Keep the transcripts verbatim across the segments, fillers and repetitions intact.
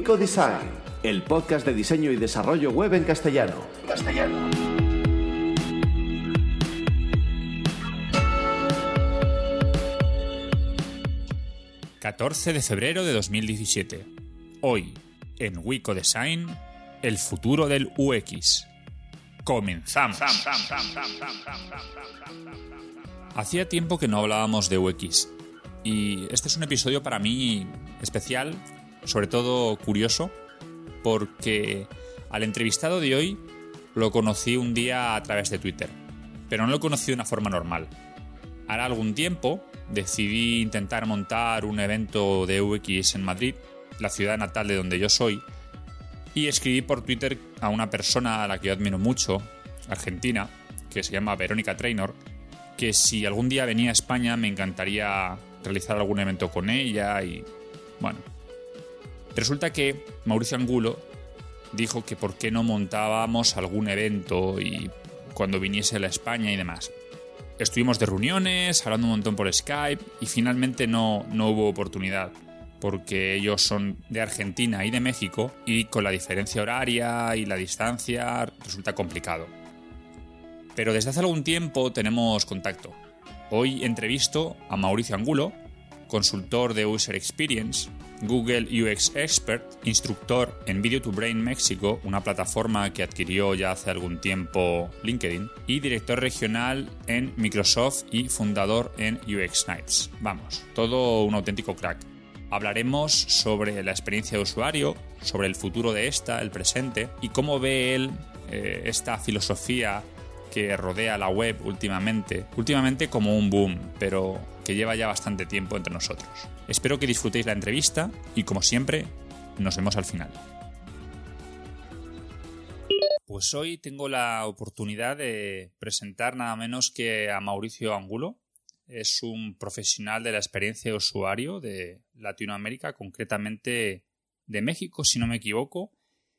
Wico Design, el podcast de diseño y desarrollo web en castellano. Castellano. catorce de febrero de dos mil diecisiete. Hoy, en Wico Design, el futuro del U X. Comenzamos. Hacía tiempo que no hablábamos de U X y este es un episodio para mí especial, sobre todo curioso, porque al entrevistado de hoy lo conocí un día a través de Twitter, pero no lo conocí de una forma normal. Hará algún tiempo decidí intentar montar un evento de U X en Madrid, la ciudad natal de donde yo soy, y escribí por Twitter a una persona a la que yo admiro mucho, argentina, que se llama Verónica Trainor, que si algún día venía a España me encantaría realizar algún evento con ella y, bueno. Resulta que Mauricio Angulo dijo que por qué no montábamos algún evento y cuando viniese a España y demás. Estuvimos de reuniones, hablando un montón por Skype y finalmente no, no hubo oportunidad porque ellos son de Argentina y de México y con la diferencia horaria y la distancia resulta complicado. Pero desde hace algún tiempo tenemos contacto. Hoy entrevisto a Mauricio Angulo, consultor de User Experience, Google U X Expert, instructor en Video to Brain México, una plataforma que adquirió ya hace algún tiempo LinkedIn, y director regional en Microsoft y fundador en U X Nights. Vamos, todo un auténtico crack. Hablaremos sobre la experiencia de usuario, sobre el futuro de esta, el presente, y cómo ve él eh, esta filosofía que rodea la web últimamente, últimamente como un boom, pero que lleva ya bastante tiempo entre nosotros. Espero que disfrutéis la entrevista y, como siempre, nos vemos al final. Pues hoy tengo la oportunidad de presentar nada menos que a Mauricio Angulo. Es un profesional de la experiencia de usuario de Latinoamérica, concretamente de México, si no me equivoco.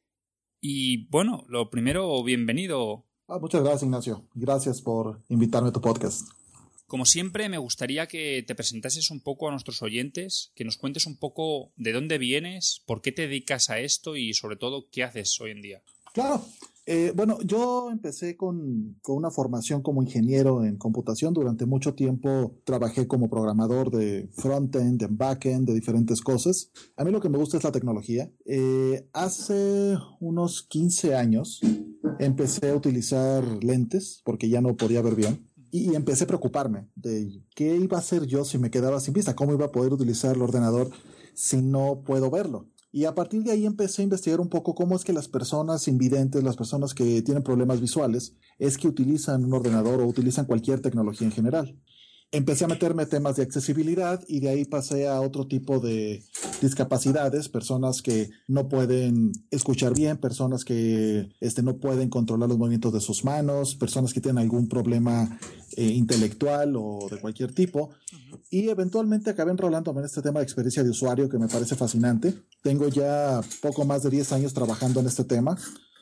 Y bueno, lo primero, bienvenido. Ah, muchas gracias, Ignacio. Gracias por invitarme a tu podcast. Como siempre, me gustaría que te presentases un poco a nuestros oyentes, que nos cuentes un poco de dónde vienes, por qué te dedicas a esto y, sobre todo, qué haces hoy en día. Claro. Eh, bueno, yo empecé con, con una formación como ingeniero en computación. Durante mucho tiempo trabajé como programador de frontend, en backend, de diferentes cosas. A mí lo que me gusta es la tecnología. Eh, hace unos quince años empecé a utilizar lentes porque ya no podía ver bien. Y empecé a preocuparme de qué iba a hacer yo si me quedaba sin vista, cómo iba a poder utilizar el ordenador si no puedo verlo. Y a partir de ahí empecé a investigar un poco cómo es que las personas invidentes, las personas que tienen problemas visuales, es que utilizan un ordenador o utilizan cualquier tecnología en general. Empecé a meterme temas de accesibilidad y de ahí pasé a otro tipo de discapacidades, personas que no pueden escuchar bien, personas que este, no pueden controlar los movimientos de sus manos, personas que tienen algún problema eh, intelectual o de cualquier tipo. Y eventualmente acabé enrolándome en este tema de experiencia de usuario que me parece fascinante. Tengo ya poco más de diez años trabajando en este tema.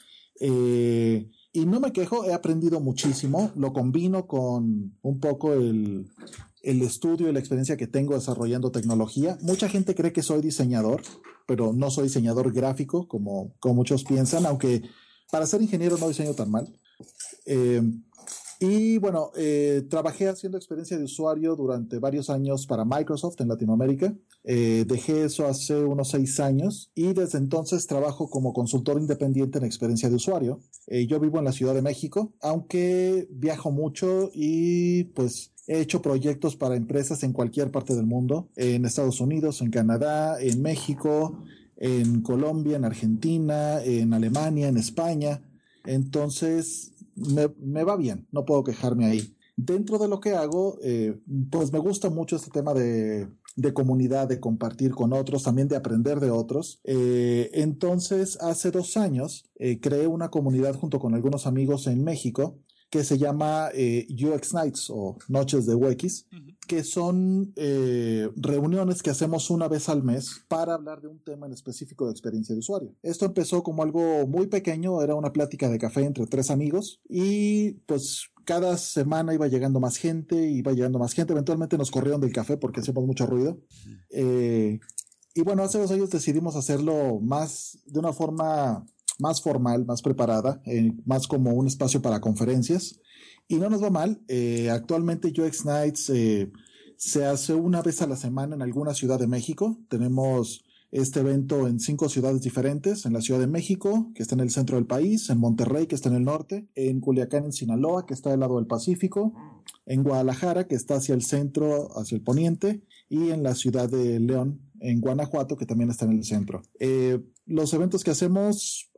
Eh... Y no me quejo, he aprendido muchísimo, lo combino con un poco el, el estudio y la experiencia que tengo desarrollando tecnología. Mucha gente cree que soy diseñador, pero no soy diseñador gráfico como, como muchos piensan, aunque para ser ingeniero no diseño tan mal. Eh, y bueno, eh, trabajé haciendo experiencia de usuario durante varios años para Microsoft en Latinoamérica. Eh, dejé eso hace unos seis años y desde entonces trabajo como consultor independiente en experiencia de usuario. Eh, yo vivo en la Ciudad de México, aunque viajo mucho y pues he hecho proyectos para empresas en cualquier parte del mundo, en Estados Unidos, en Canadá, en México, en Colombia, en Argentina, en Alemania, en España. Entonces me, me va bien, no puedo quejarme ahí. Dentro de lo que hago, eh, pues me gusta mucho este tema de, de comunidad, de compartir con otros, también de aprender de otros. Eh, entonces, hace dos años eh, creé una comunidad junto con algunos amigos en México que se llama eh, U X Nights o Noches de U X, uh-huh. que son eh, reuniones que hacemos una vez al mes para hablar de un tema en específico de experiencia de usuario. Esto empezó como algo muy pequeño, era una plática de café entre tres amigos y pues cada semana iba llegando más gente, iba llegando más gente, eventualmente nos corrieron del café porque hacíamos mucho ruido. Uh-huh. Eh, y bueno, hace dos años decidimos hacerlo más de una forma más formal, más preparada, eh, más como un espacio para conferencias. Y no nos va mal. Eh, actualmente U X Nights eh, se hace una vez a la semana en alguna ciudad de México. Tenemos este evento en cinco ciudades diferentes: en la Ciudad de México, que está en el centro del país; en Monterrey, que está en el norte; en Culiacán, en Sinaloa, que está del lado del Pacífico; en Guadalajara, que está hacia el centro, hacia el poniente; y en la ciudad de León, en Guanajuato, que también está en el centro. Eh, los eventos que hacemos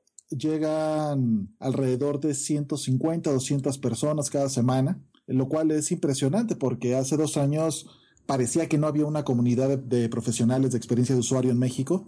llegan alrededor de ciento cincuenta, doscientas personas cada semana, lo cual es impresionante porque hace dos años parecía que no había una comunidad de, de profesionales de experiencia de usuario en México,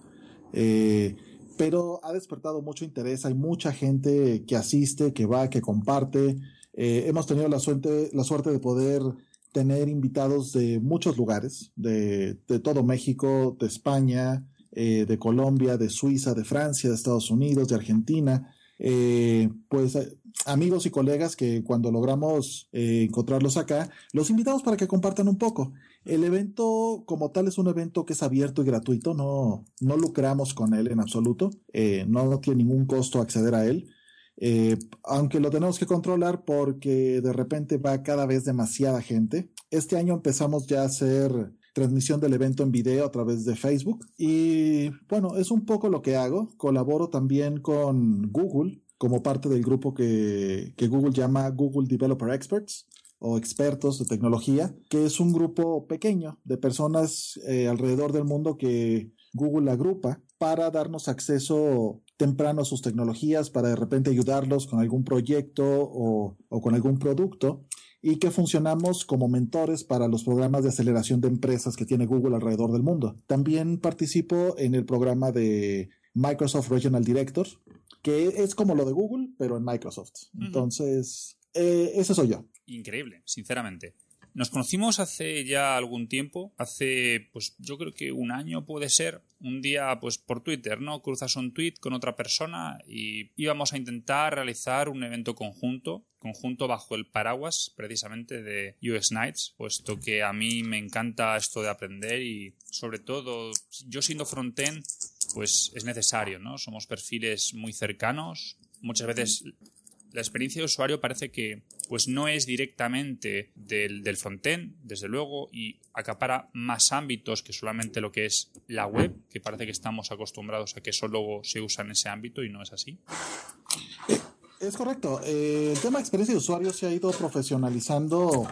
eh, pero ha despertado mucho interés. Hay mucha gente que asiste, que va, que comparte. Eh, hemos tenido la suerte, la suerte de poder tener invitados de muchos lugares, de, de todo México, de España, eh, de Colombia, de Suiza, de Francia, de Estados Unidos, de Argentina. Eh, pues eh, amigos y colegas que cuando logramos eh, encontrarlos acá, los invitamos para que compartan un poco. El evento como tal es un evento que es abierto y gratuito, no, no lucramos con él en absoluto, eh, no, no tiene ningún costo acceder a él. Eh, aunque lo tenemos que controlar porque de repente va cada vez demasiada gente. Este año empezamos ya a hacer transmisión del evento en video a través de Facebook y bueno, es un poco lo que hago. Colaboro también con Google como parte del grupo que, que Google llama Google Developer Experts o expertos de tecnología, que es un grupo pequeño de personas eh, alrededor del mundo que Google agrupa para darnos acceso temprano a sus tecnologías, para de repente ayudarlos con algún proyecto o, o con algún producto, y que funcionamos como mentores para los programas de aceleración de empresas que tiene Google alrededor del mundo. También participo en el programa de Microsoft Regional Director, que es como lo de Google, pero en Microsoft. Uh-huh. Entonces, eh, ese soy yo. Increíble, sinceramente. Nos conocimos hace ya algún tiempo, hace, pues yo creo que un año puede ser, un día pues por Twitter, ¿no? Cruzas un tweet con otra persona y íbamos a intentar realizar un evento conjunto, conjunto bajo el paraguas precisamente de U X Nights, puesto que a mí me encanta esto de aprender y sobre todo yo siendo frontend pues es necesario, ¿no? Somos perfiles muy cercanos, muchas veces la experiencia de usuario parece que pues no es directamente del, del frontend, desde luego, y acapara más ámbitos que solamente lo que es la web, que parece que estamos acostumbrados a que solo se usa en ese ámbito y no es así. Es correcto. Eh, el tema de experiencia de usuario se ha ido profesionalizando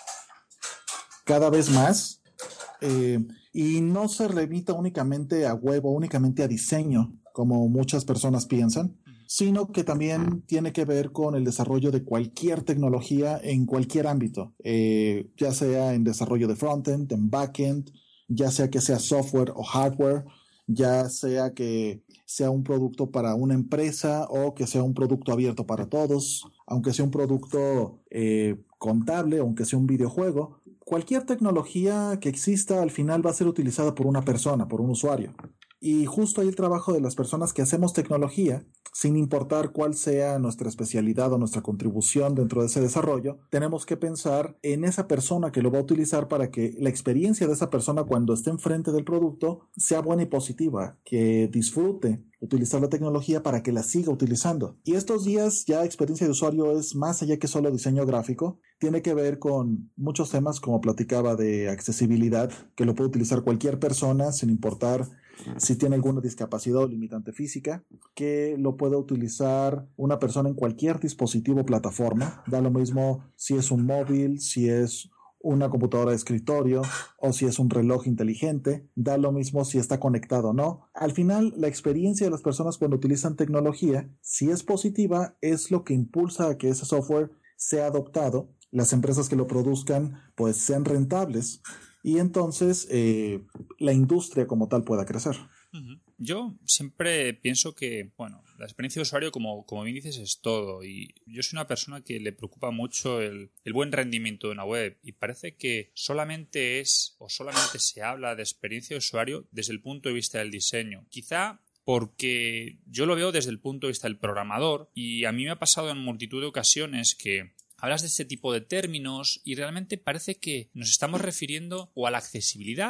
cada vez más eh, y no se limita únicamente a web o únicamente a diseño, como muchas personas piensan, sino que también tiene que ver con el desarrollo de cualquier tecnología en cualquier ámbito, eh, ya sea en desarrollo de frontend, en backend, ya sea que sea software o hardware, ya sea que sea un producto para una empresa o que sea un producto abierto para todos, aunque sea un producto eh, contable, aunque sea un videojuego. Cualquier tecnología que exista al final va a ser utilizada por una persona, por un usuario. Y justo ahí el trabajo de las personas que hacemos tecnología, sin importar cuál sea nuestra especialidad o nuestra contribución dentro de ese desarrollo, tenemos que pensar en esa persona que lo va a utilizar para que la experiencia de esa persona cuando esté enfrente del producto sea buena y positiva, que disfrute utilizar la tecnología para que la siga utilizando. Y estos días ya experiencia de usuario es más allá que solo diseño gráfico, tiene que ver con muchos temas como platicaba de accesibilidad, que lo puede utilizar cualquier persona sin importar si tiene alguna discapacidad o limitante física, que lo puede utilizar una persona en cualquier dispositivo o plataforma, da lo mismo si es un móvil, si es una computadora de escritorio o si es un reloj inteligente, da lo mismo si está conectado o no. Al final, la experiencia de las personas cuando utilizan tecnología, si es positiva, es lo que impulsa a que ese software sea adoptado, las empresas que lo produzcan pues sean rentables y entonces eh, la industria como tal pueda crecer. Uh-huh. Yo siempre pienso que, bueno, la experiencia de usuario, como, como bien dices, es todo. Y yo soy una persona que le preocupa mucho el, el buen rendimiento de una web. Y parece que solamente es, o solamente se habla de experiencia de usuario desde el punto de vista del diseño. Quizá porque yo lo veo desde el punto de vista del programador. Y a mí me ha pasado en multitud de ocasiones que hablas de este tipo de términos y realmente parece que nos estamos refiriendo o a la accesibilidad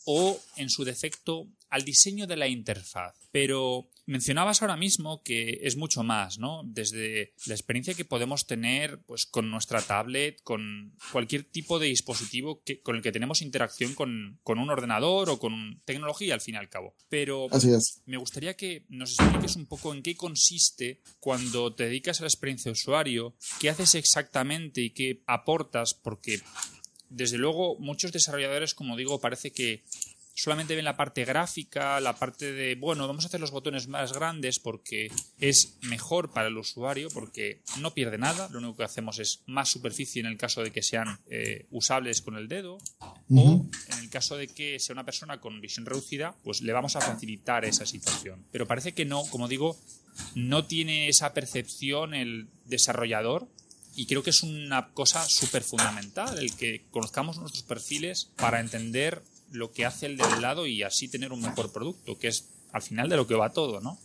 o, en su defecto, al diseño de la interfaz. Pero mencionabas ahora mismo que es mucho más, ¿no? Desde la experiencia que podemos tener pues, con nuestra tablet, con cualquier tipo de dispositivo que, con el que tenemos interacción con, con un ordenador o con tecnología, al fin y al cabo. Pero Así es. Me gustaría que nos expliques un poco en qué consiste cuando te dedicas a la experiencia de usuario, qué haces exactamente y qué aportas, porque desde luego muchos desarrolladores, como digo, parece que solamente ven la parte gráfica, la parte de, bueno, vamos a hacer los botones más grandes porque es mejor para el usuario, porque no pierde nada, lo único que hacemos es más superficie en el caso de que sean eh, usables con el dedo, uh-huh. o en el caso de que sea una persona con visión reducida, pues le vamos a facilitar esa situación. Pero parece que no, como digo, no tiene esa percepción el desarrollador. Y creo que es una cosa súper fundamental el que conozcamos nuestros perfiles para entender lo que hace el de al lado y así tener un mejor producto, que es al final de lo que va todo, ¿no?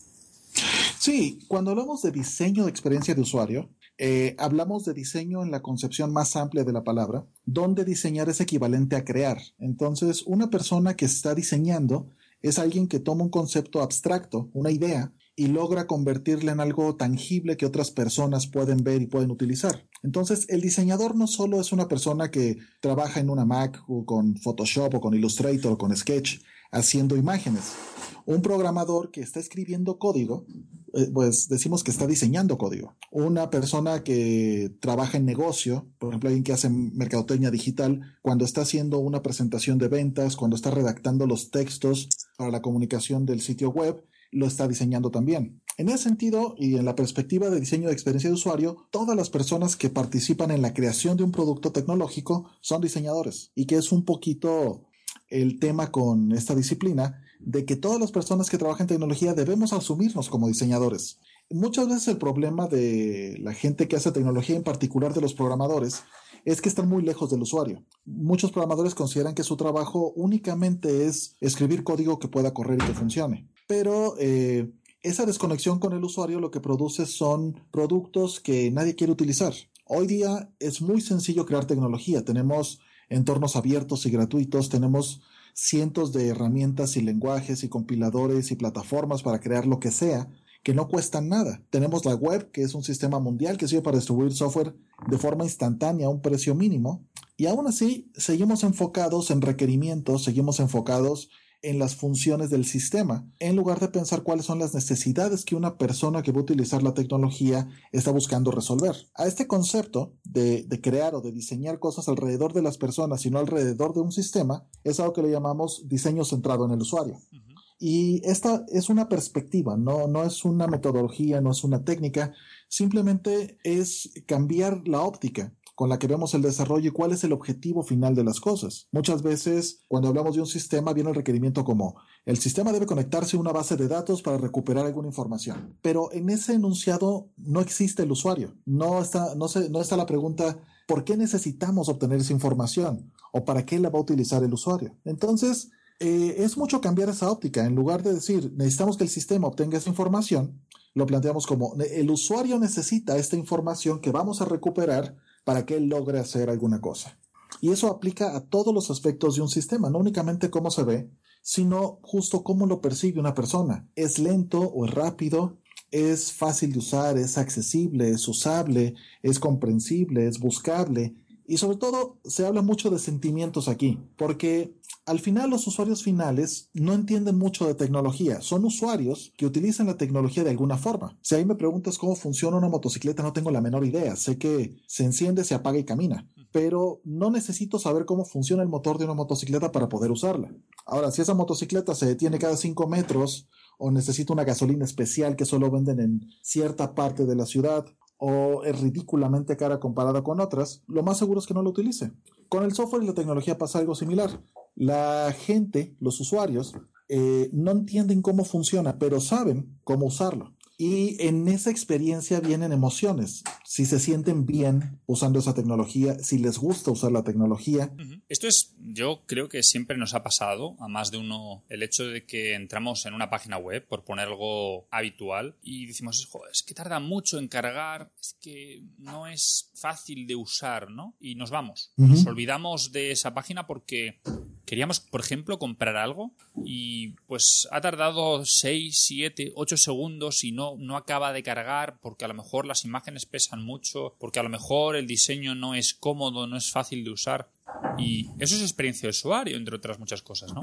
Sí, cuando hablamos de diseño de experiencia de usuario, eh, hablamos de diseño en la concepción más amplia de la palabra, donde diseñar es equivalente a crear. Entonces, una persona que está diseñando es alguien que toma un concepto abstracto, una idea, y logra convertirla en algo tangible que otras personas pueden ver y pueden utilizar. Entonces, el diseñador no solo es una persona que trabaja en una Mac o con Photoshop o con Illustrator o con Sketch haciendo imágenes. Un programador que está escribiendo código, eh, pues decimos que está diseñando código. Una persona que trabaja en negocio, por ejemplo, alguien que hace mercadotecnia digital, cuando está haciendo una presentación de ventas, cuando está redactando los textos para la comunicación del sitio web, lo está diseñando también. En ese sentido, y en la perspectiva de diseño de experiencia de usuario, todas las personas que participan en la creación de un producto tecnológico son diseñadores, y que es un poquito el tema con esta disciplina, de que todas las personas que trabajan en tecnología debemos asumirnos como diseñadores. Muchas veces el problema de la gente que hace tecnología, en particular de los programadores, es que están muy lejos del usuario. Muchos programadores consideran que su trabajo únicamente es escribir código que pueda correr y que funcione. Pero eh, esa desconexión con el usuario lo que produce son productos que nadie quiere utilizar. Hoy día es muy sencillo crear tecnología. Tenemos entornos abiertos y gratuitos, tenemos cientos de herramientas y lenguajes y compiladores y plataformas para crear lo que sea, que no cuestan nada. Tenemos la web, que es un sistema mundial que sirve para distribuir software de forma instantánea a un precio mínimo, y aún así seguimos enfocados en requerimientos, seguimos enfocados en las funciones del sistema, en lugar de pensar cuáles son las necesidades que una persona que va a utilizar la tecnología está buscando resolver. A este concepto de, de crear o de diseñar cosas alrededor de las personas y no alrededor de un sistema, es algo que le llamamos diseño centrado en el usuario. Uh-huh. Y esta es una perspectiva, no, no es una metodología, no es una técnica, simplemente es cambiar la óptica con la que vemos el desarrollo y cuál es el objetivo final de las cosas. Muchas veces, cuando hablamos de un sistema, viene el requerimiento como el sistema debe conectarse a una base de datos para recuperar alguna información. Pero en ese enunciado no existe el usuario. No está, no se, no está la pregunta ¿por qué necesitamos obtener esa información? ¿O para qué la va a utilizar el usuario? Entonces, eh, es mucho cambiar esa óptica. En lugar de decir necesitamos que el sistema obtenga esa información, lo planteamos como el usuario necesita esta información que vamos a recuperar para que él logre hacer alguna cosa. Y eso aplica a todos los aspectos de un sistema, no únicamente cómo se ve, sino justo cómo lo percibe una persona. ¿Es lento o es rápido? ¿Es fácil de usar? ¿Es accesible? ¿Es usable? ¿Es comprensible? ¿Es buscable? Y sobre todo, se habla mucho de sentimientos aquí, porque al final los usuarios finales no entienden mucho de tecnología. Son usuarios que utilizan la tecnología de alguna forma. Si ahí me preguntas cómo funciona una motocicleta, no tengo la menor idea. Sé que se enciende, se apaga y camina, pero no necesito saber cómo funciona el motor de una motocicleta para poder usarla. Ahora, si esa motocicleta se detiene cada cinco metros o necesita una gasolina especial que solo venden en cierta parte de la ciudad, o es ridículamente cara comparada con otras, lo más seguro es que no lo utilice. Con el software y la tecnología pasa algo similar. La gente, los usuarios, eh, no entienden cómo funciona, pero saben cómo usarlo. Y en esa experiencia vienen emociones. Si se sienten bien usando esa tecnología, si les gusta usar la tecnología. Esto es, yo creo que siempre nos ha pasado, a más de uno, el hecho de que entramos en una página web, por poner algo habitual, y decimos, joder, es que tarda mucho en cargar, es que no es fácil de usar, ¿no? Y nos vamos. Uh-huh. Nos olvidamos de esa página porque queríamos, por ejemplo, comprar algo y pues ha tardado seis, siete, ocho segundos y no, no acaba de cargar porque a lo mejor las imágenes pesan mucho, porque a lo mejor el diseño no es cómodo, no es fácil de usar. Y eso es experiencia de usuario, entre otras muchas cosas, ¿no?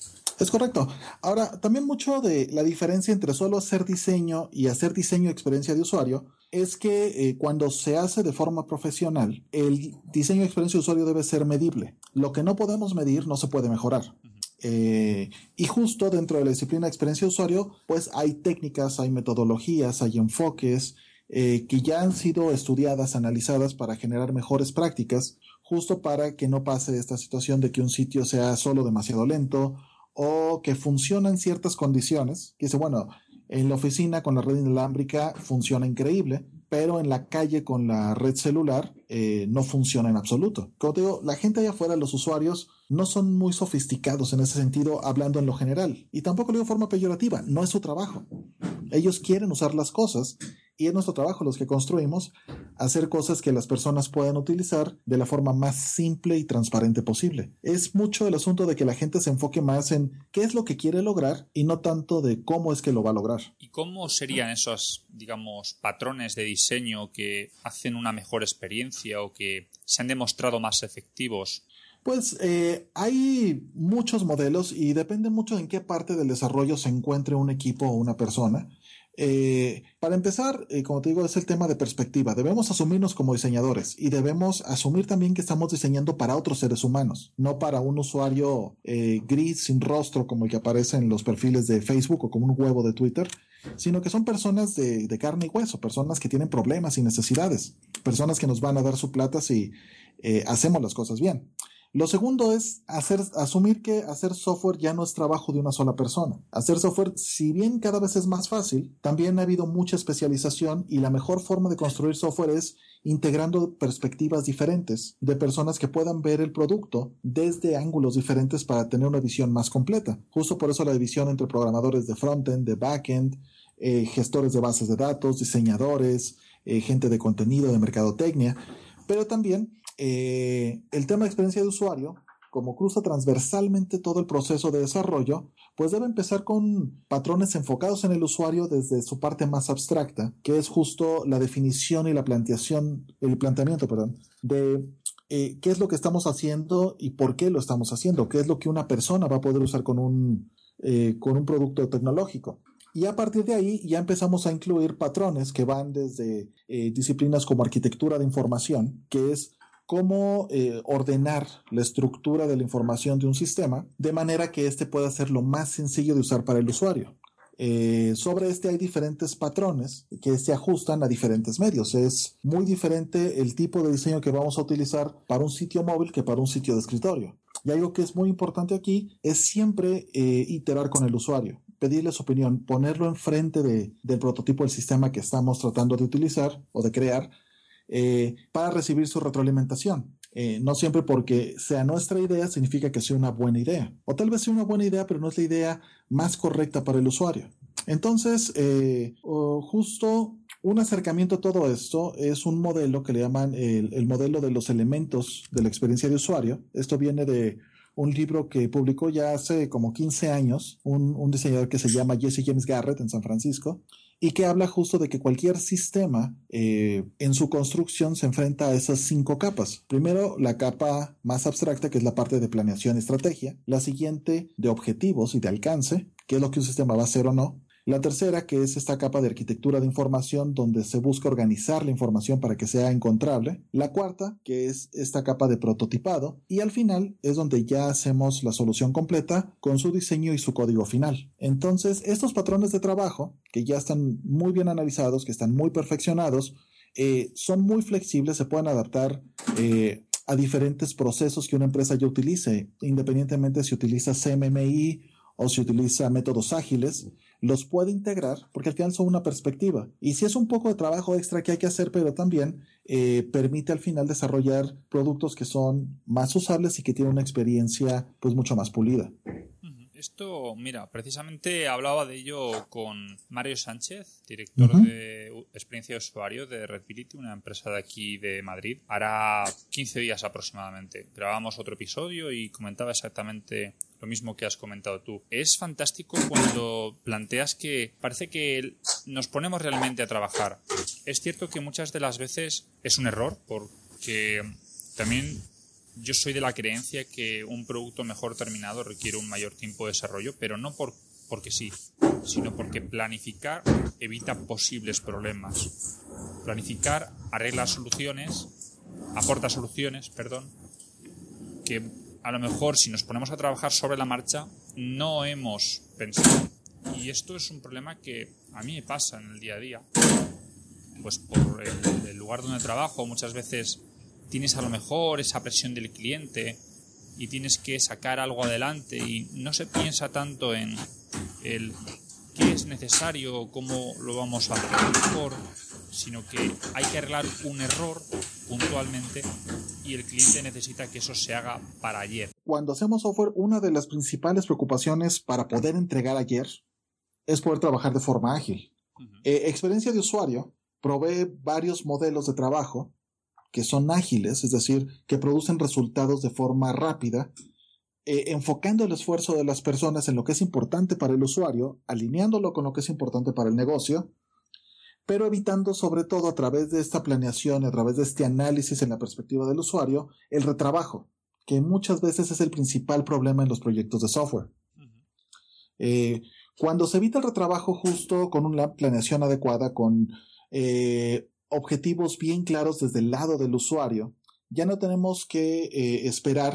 Es correcto. Ahora, también mucho de la diferencia entre solo hacer diseño y hacer diseño experiencia de usuario es que eh, cuando se hace de forma profesional, el diseño de experiencia de usuario debe ser medible. Lo que no podemos medir no se puede mejorar. Eh, y justo dentro de la disciplina de experiencia de usuario, pues hay técnicas, hay metodologías, hay enfoques eh, que ya han sido estudiadas, analizadas para generar mejores prácticas, justo para que no pase esta situación de que un sitio sea solo demasiado lento o que funciona en ciertas condiciones, que dice, bueno, en la oficina con la red inalámbrica funciona increíble, pero en la calle con la red celular eh, no funciona en absoluto. Como te digo, la gente allá afuera, los usuarios, no son muy sofisticados en ese sentido, hablando en lo general. Y tampoco lo digo de forma peyorativa, no es su trabajo. Ellos quieren usar las cosas y es nuestro trabajo, los que construimos, hacer cosas que las personas puedan utilizar de la forma más simple y transparente posible. Es mucho el asunto de que la gente se enfoque más en qué es lo que quiere lograr y no tanto de cómo es que lo va a lograr. ¿Y cómo serían esos, digamos, patrones de diseño que hacen una mejor experiencia o que se han demostrado más efectivos? Pues eh, hay muchos modelos y depende mucho en qué parte del desarrollo se encuentre un equipo o una persona. Eh, para empezar, eh, como te digo, es el tema de perspectiva. Debemos asumirnos como diseñadores y debemos asumir también que estamos diseñando para otros seres humanos, no para un usuario eh, gris sin rostro como el que aparece en los perfiles de Facebook o como un huevo de Twitter, sino que son personas de, de carne y hueso, personas que tienen problemas y necesidades, personas que nos van a dar su plata si eh, hacemos las cosas bien. Lo segundo es hacer, asumir que hacer software ya no es trabajo de una sola persona. Hacer software, si bien cada vez es más fácil, también ha habido mucha especialización y la mejor forma de construir software es integrando perspectivas diferentes de personas que puedan ver el producto desde ángulos diferentes para tener una visión más completa. Justo por eso la división entre programadores de frontend, de backend, eh, gestores de bases de datos, diseñadores, eh, gente de contenido, de mercadotecnia, pero también Eh, el tema de experiencia de usuario, como cruza transversalmente todo el proceso de desarrollo, pues debe empezar con patrones enfocados en el usuario desde su parte más abstracta, que es justo la definición y la planteación, el planteamiento, perdón, de eh, qué es lo que estamos haciendo y por qué lo estamos haciendo, qué es lo que una persona va a poder usar con un, eh, con un producto tecnológico. Y a partir de ahí ya empezamos a incluir patrones que van desde eh, disciplinas como arquitectura de información, que es cómo eh, ordenar la estructura de la información de un sistema de manera que éste pueda ser lo más sencillo de usar para el usuario. Eh, sobre este hay diferentes patrones que se ajustan a diferentes medios. Es muy diferente el tipo de diseño que vamos a utilizar para un sitio móvil que para un sitio de escritorio. Y algo que es muy importante aquí es siempre eh, iterar con el usuario, pedirle su opinión, ponerlo enfrente de, del prototipo del sistema que estamos tratando de utilizar o de crear, Eh, para recibir su retroalimentación. Eh, no siempre porque sea nuestra idea significa que sea una buena idea. O tal vez sea una buena idea, pero no es la idea más correcta para el usuario. Entonces, eh, oh, justo un acercamiento a todo esto es un modelo que le llaman el, el modelo de los elementos de la experiencia de usuario. Esto viene de un libro que publicó ya hace como quince años un, un diseñador que se llama Jesse James Garrett en San Francisco, y que habla justo de que cualquier sistema eh, en su construcción se enfrenta a esas cinco capas. Primero, la capa más abstracta, que es la parte de planeación y estrategia. La siguiente, de objetivos y de alcance, que es lo que un sistema va a hacer o no. La tercera, que es esta capa de arquitectura de información, donde se busca organizar la información para que sea encontrable. La cuarta, que es esta capa de prototipado. Y al final es donde ya hacemos la solución completa con su diseño y su código final. Entonces, estos patrones de trabajo, que ya están muy bien analizados, que están muy perfeccionados, eh, son muy flexibles, se pueden adaptar eh, a diferentes procesos que una empresa ya utilice, independientemente si utiliza C M M I o si utiliza métodos ágiles, los puede integrar porque al final son una perspectiva. Y si es un poco de trabajo extra que hay que hacer, pero también eh, permite al final desarrollar productos que son más usables y que tienen una experiencia pues mucho más pulida. Esto, mira, precisamente hablaba de ello con Mario Sánchez, director uh-huh. de experiencia de usuario de Redbility, una empresa de aquí de Madrid. Hará quince días aproximadamente. Grabamos otro episodio y comentaba exactamente lo mismo que has comentado tú. Es fantástico cuando planteas que parece que nos ponemos realmente a trabajar. Es cierto que muchas de las veces es un error, porque también yo soy de la creencia que un producto mejor terminado requiere un mayor tiempo de desarrollo, pero no por, porque sí, sino porque planificar evita posibles problemas. Planificar arregla soluciones, aporta soluciones, perdón, que a lo mejor si nos ponemos a trabajar sobre la marcha no hemos pensado. Y esto es un problema que a mí me pasa en el día a día. Pues por el, el lugar donde trabajo muchas veces tienes a lo mejor esa presión del cliente y tienes que sacar algo adelante y no se piensa tanto en el qué es necesario, cómo lo vamos a hacer mejor, sino que hay que arreglar un error puntualmente y el cliente necesita que eso se haga para ayer. Cuando hacemos software, una de las principales preocupaciones para poder entregar ayer es poder trabajar de forma ágil. Uh-huh. Eh, experiencia de usuario provee varios modelos de trabajo que son ágiles, es decir, que producen resultados de forma rápida, eh, enfocando el esfuerzo de las personas en lo que es importante para el usuario, alineándolo con lo que es importante para el negocio, pero evitando sobre todo a través de esta planeación, a través de este análisis en la perspectiva del usuario, el retrabajo, que muchas veces es el principal problema en los proyectos de software. Uh-huh. Eh, cuando se evita el retrabajo justo con una planeación adecuada, con eh, objetivos bien claros desde el lado del usuario, ya no tenemos que eh, esperar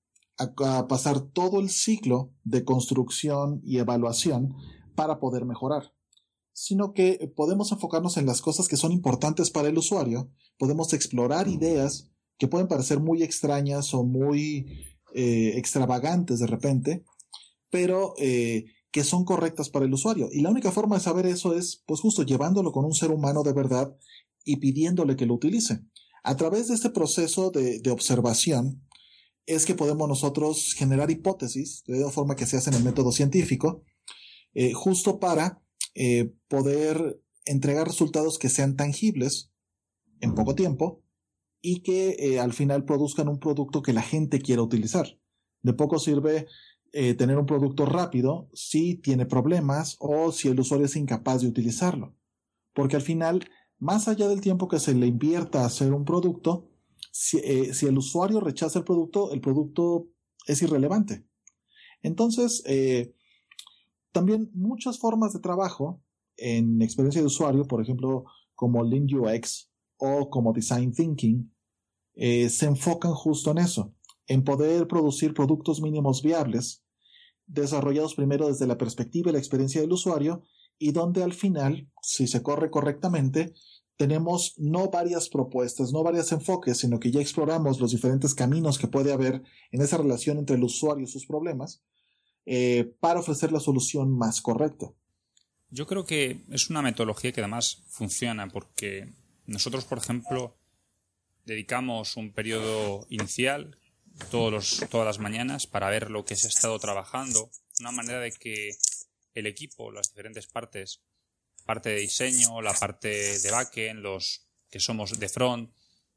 a, a pasar todo el ciclo de construcción y evaluación para poder mejorar, sino que podemos enfocarnos en las cosas que son importantes para el usuario, podemos explorar ideas que pueden parecer muy extrañas o muy eh, extravagantes de repente, pero eh, que son correctas para el usuario. Y la única forma de saber eso es, pues justo llevándolo con un ser humano de verdad y pidiéndole que lo utilice. A través de este proceso de, de observación es que podemos nosotros generar hipótesis, de la forma que se hace en el método científico, eh, justo para eh, poder entregar resultados que sean tangibles en poco tiempo y que eh, al final produzcan un producto que la gente quiera utilizar. De poco sirve eh, tener un producto rápido si tiene problemas o si el usuario es incapaz de utilizarlo. Porque al final, más allá del tiempo que se le invierta a hacer un producto, si, eh, si el usuario rechaza el producto, el producto es irrelevante. Entonces, eh, también muchas formas de trabajo en experiencia de usuario, por ejemplo, como Lean U X o como Design Thinking, eh, se enfocan justo en eso, en poder producir productos mínimos viables, desarrollados primero desde la perspectiva y la experiencia del usuario, y donde al final, si se corre correctamente, tenemos no varias propuestas, no varios enfoques, sino que ya exploramos los diferentes caminos que puede haber en esa relación entre el usuario y sus problemas, eh, para ofrecer la solución más correcta. Yo creo que es una metodología que además funciona, porque nosotros, por ejemplo, dedicamos un periodo inicial todos los, todas las mañanas para ver lo que se ha estado trabajando, una manera de que el equipo, las diferentes partes, parte de diseño, la parte de backend, los que somos de front,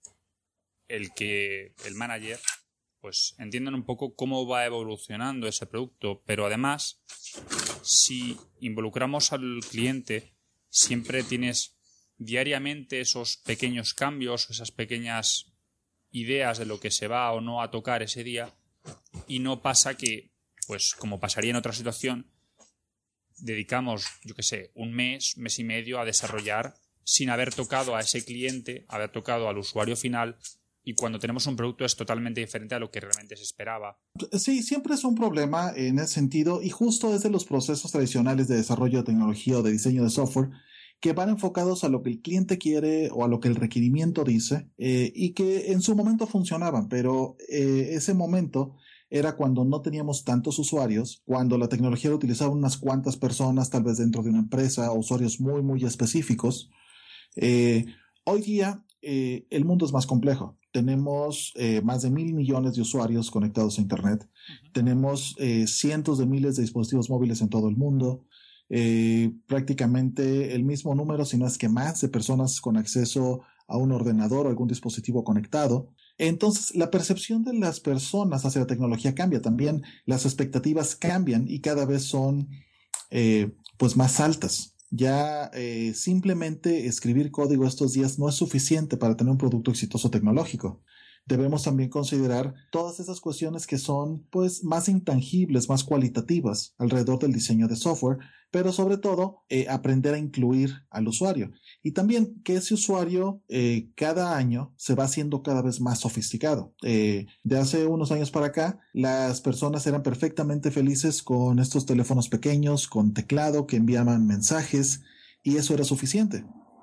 el que el manager, pues entiendan un poco cómo va evolucionando ese producto, pero además, si involucramos al cliente, siempre tienes diariamente esos pequeños cambios, esas pequeñas ideas de lo que se va o no a tocar ese día, y no pasa que, pues como pasaría en otra situación, dedicamos, yo qué sé, un mes, mes y medio a desarrollar sin haber tocado a ese cliente, haber tocado al usuario final, y cuando tenemos un producto es totalmente diferente a lo que realmente se esperaba. Sí, siempre es un problema en ese sentido, y justo es de los procesos tradicionales de desarrollo de tecnología o de diseño de software que van enfocados a lo que el cliente quiere o a lo que el requerimiento dice, eh, y que en su momento funcionaban, pero eh, ese momento era cuando no teníamos tantos usuarios, cuando la tecnología la utilizaban unas cuantas personas, tal vez dentro de una empresa, o usuarios muy, muy específicos. Eh, hoy día eh, el mundo es más complejo. tenemos eh, más de mil millones de usuarios conectados a Internet. Uh-huh. Tenemos eh, cientos de miles de dispositivos móviles en todo el mundo. Eh, prácticamente el mismo número, si no es que más, de personas con acceso a un ordenador o algún dispositivo conectado. Entonces, la percepción de las personas hacia la tecnología cambia. También las expectativas cambian y cada vez son eh, pues más altas. Ya eh, simplemente escribir código estos días no es suficiente para tener un producto exitoso tecnológico. Debemos también considerar todas esas cuestiones que son pues más intangibles, más cualitativas alrededor del diseño de software, pero sobre todo eh, aprender a incluir al usuario. Y también que ese usuario eh, cada año se va haciendo cada vez más sofisticado. Eh, de hace unos años para acá, las personas eran perfectamente felices con estos teléfonos pequeños, con teclado, que enviaban mensajes, y eso era suficiente.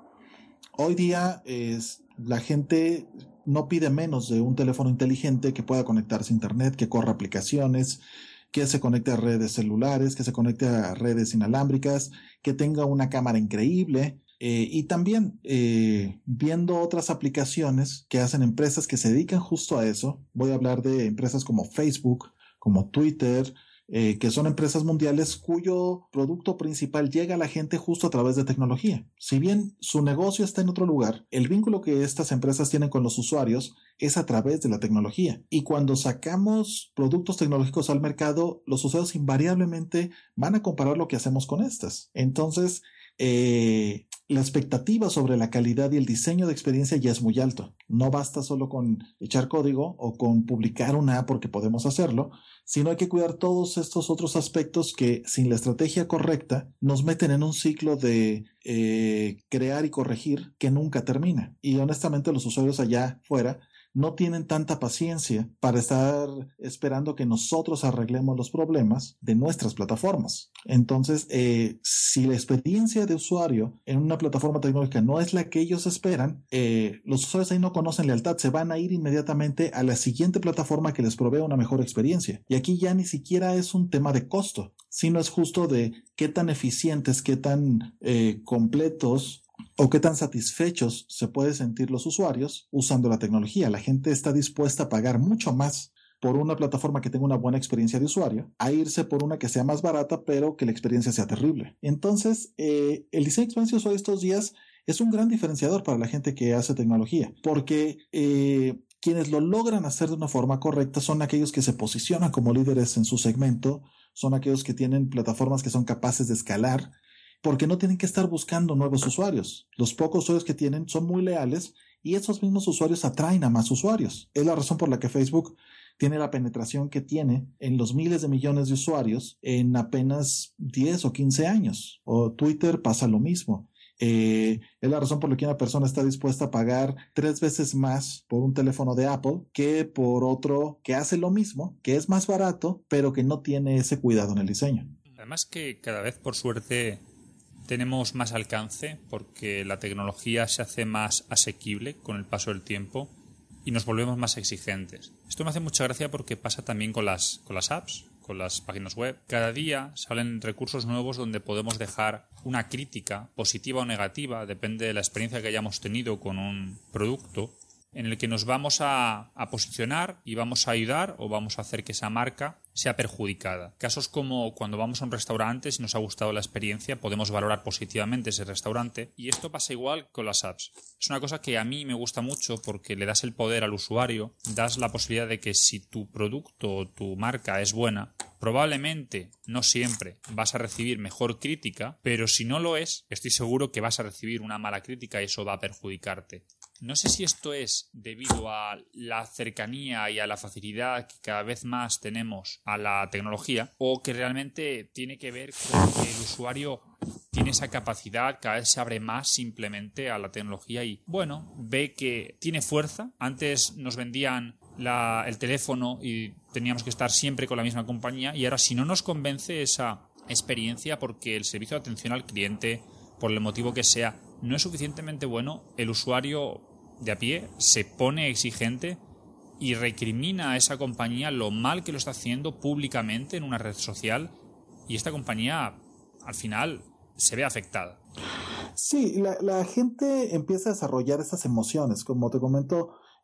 Hoy día es, la gente no pide menos de un teléfono inteligente que pueda conectarse a Internet, que corra aplicaciones, que se conecte a redes celulares, que se conecte a redes inalámbricas, que tenga una cámara increíble. Eh, y también eh, viendo otras aplicaciones que hacen empresas que se dedican justo a eso. Voy a hablar de empresas como Facebook, como Twitter, eh, que son empresas mundiales cuyo producto principal llega a la gente justo a través de tecnología. Si bien su negocio está en otro lugar, el vínculo que estas empresas tienen con los usuarios es a través de la tecnología. Y cuando sacamos productos tecnológicos al mercado, los usuarios invariablemente van a comparar lo que hacemos con estas. Entonces, eh, la expectativa sobre la calidad y el diseño de experiencia ya es muy alto. No basta solo con echar código o con publicar una app porque podemos hacerlo, sino hay que cuidar todos estos otros aspectos que, sin la estrategia correcta, nos meten en un ciclo de eh, crear y corregir que nunca termina. Y honestamente los usuarios allá fuera no tienen tanta paciencia para estar esperando que nosotros arreglemos los problemas de nuestras plataformas. Entonces, eh, si la experiencia de usuario en una plataforma tecnológica no es la que ellos esperan, eh, los usuarios ahí no conocen lealtad, se van a ir inmediatamente a la siguiente plataforma que les provea una mejor experiencia. Y aquí ya ni siquiera es un tema de costo, sino es justo de qué tan eficientes, qué tan eh, completos o qué tan satisfechos se pueden sentir los usuarios usando la tecnología. La gente está dispuesta a pagar mucho más por una plataforma que tenga una buena experiencia de usuario, a irse por una que sea más barata, pero que la experiencia sea terrible. Entonces, eh, el diseño de experiencia de usuario estos días es un gran diferenciador para la gente que hace tecnología, porque eh, quienes lo logran hacer de una forma correcta son aquellos que se posicionan como líderes en su segmento, son aquellos que tienen plataformas que son capaces de escalar, porque no tienen que estar buscando nuevos usuarios. Los pocos usuarios que tienen son muy leales y esos mismos usuarios atraen a más usuarios. Es la razón por la que Facebook tiene la penetración que tiene en los miles de millones de usuarios en apenas diez o quince años. O Twitter pasa lo mismo. Eh, es la razón por la que una persona está dispuesta a pagar tres veces más por un teléfono de Apple que por otro que hace lo mismo, que es más barato, pero que no tiene ese cuidado en el diseño. Además que cada vez, por suerte, tenemos más alcance porque la tecnología se hace más asequible con el paso del tiempo y nos volvemos más exigentes. Esto me hace mucha gracia porque pasa también con las, con las apps, con las páginas web. Cada día salen recursos nuevos donde podemos dejar una crítica, positiva o negativa, depende de la experiencia que hayamos tenido con un producto, en el que nos vamos a, a posicionar y vamos a ayudar o vamos a hacer que esa marca sea perjudicada. Casos como cuando vamos a un restaurante, si nos ha gustado la experiencia, podemos valorar positivamente ese restaurante, y esto pasa igual con las apps. Es una cosa que a mí me gusta mucho porque le das el poder al usuario, das la posibilidad de que si tu producto o tu marca es buena, probablemente, no siempre, vas a recibir mejor crítica, pero si no lo es, estoy seguro que vas a recibir una mala crítica y eso va a perjudicarte. No sé si esto es debido a la cercanía y a la facilidad que cada vez más tenemos a la tecnología, o que realmente tiene que ver con que el usuario tiene esa capacidad, cada vez se abre más simplemente a la tecnología y, bueno, ve que tiene fuerza. Antes nos vendían la, el teléfono y teníamos que estar siempre con la misma compañía, y ahora si no nos convence esa experiencia porque el servicio de atención al cliente, por el motivo que sea, no es suficientemente bueno, el usuario de a pie se pone exigente y recrimina a esa compañía lo mal que lo está haciendo públicamente en una red social, y esta compañía al final se ve afectada. Sí, la, la gente empieza a desarrollar esas emociones. Como te comento,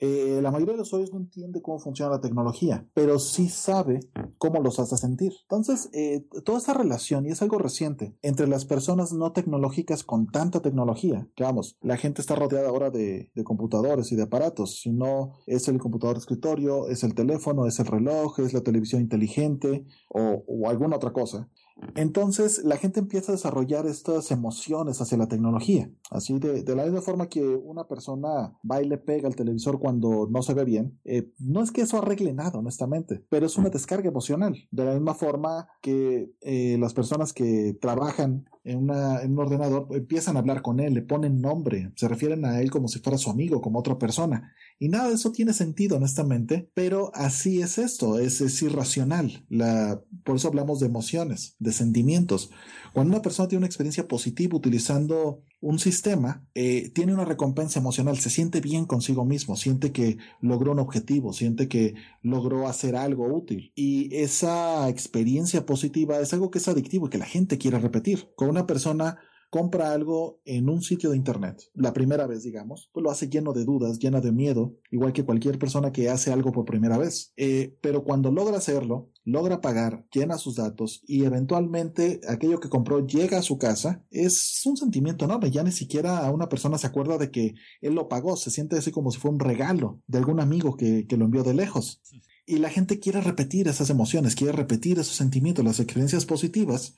Eh, la mayoría de los usuarios no entiende cómo funciona la tecnología, pero sí sabe cómo los hace sentir. Entonces, eh, toda esa relación, y es algo reciente, entre las personas no tecnológicas con tanta tecnología, que vamos, la gente está rodeada ahora de, de computadores y de aparatos, si no es el computador de escritorio, es el teléfono, es el reloj, es la televisión inteligente o, o alguna otra cosa. Entonces la gente empieza a desarrollar estas emociones hacia la tecnología, así de, de la misma forma que una persona va y le pega al televisor cuando no se ve bien. Eh, no es que eso arregle nada, honestamente, pero es una descarga emocional, de la misma forma que eh, las personas que trabajan en, una, en un ordenador empiezan a hablar con él, le ponen nombre, se refieren a él como si fuera su amigo, como otra persona, y nada de eso tiene sentido, honestamente, pero así es esto, es, es irracional. La, por eso hablamos de emociones, de sentimientos. Cuando una persona tiene una experiencia positiva utilizando un sistema, eh, tiene una recompensa emocional, se siente bien consigo mismo, siente que logró un objetivo, siente que logró hacer algo útil. Y esa experiencia positiva es algo que es adictivo y que la gente quiere repetir. Con una persona compra algo en un sitio de internet, la primera vez, digamos, pues lo hace lleno de dudas, lleno de miedo, igual que cualquier persona que hace algo por primera vez. Eh, pero cuando logra hacerlo, logra pagar, llena sus datos y eventualmente aquello que compró llega a su casa, es un sentimiento enorme. Ya ni siquiera una persona se acuerda de que él lo pagó, se siente así como si fue un regalo de algún amigo que, que lo envió de lejos. Y la gente quiere repetir esas emociones, quiere repetir esos sentimientos, las experiencias positivas.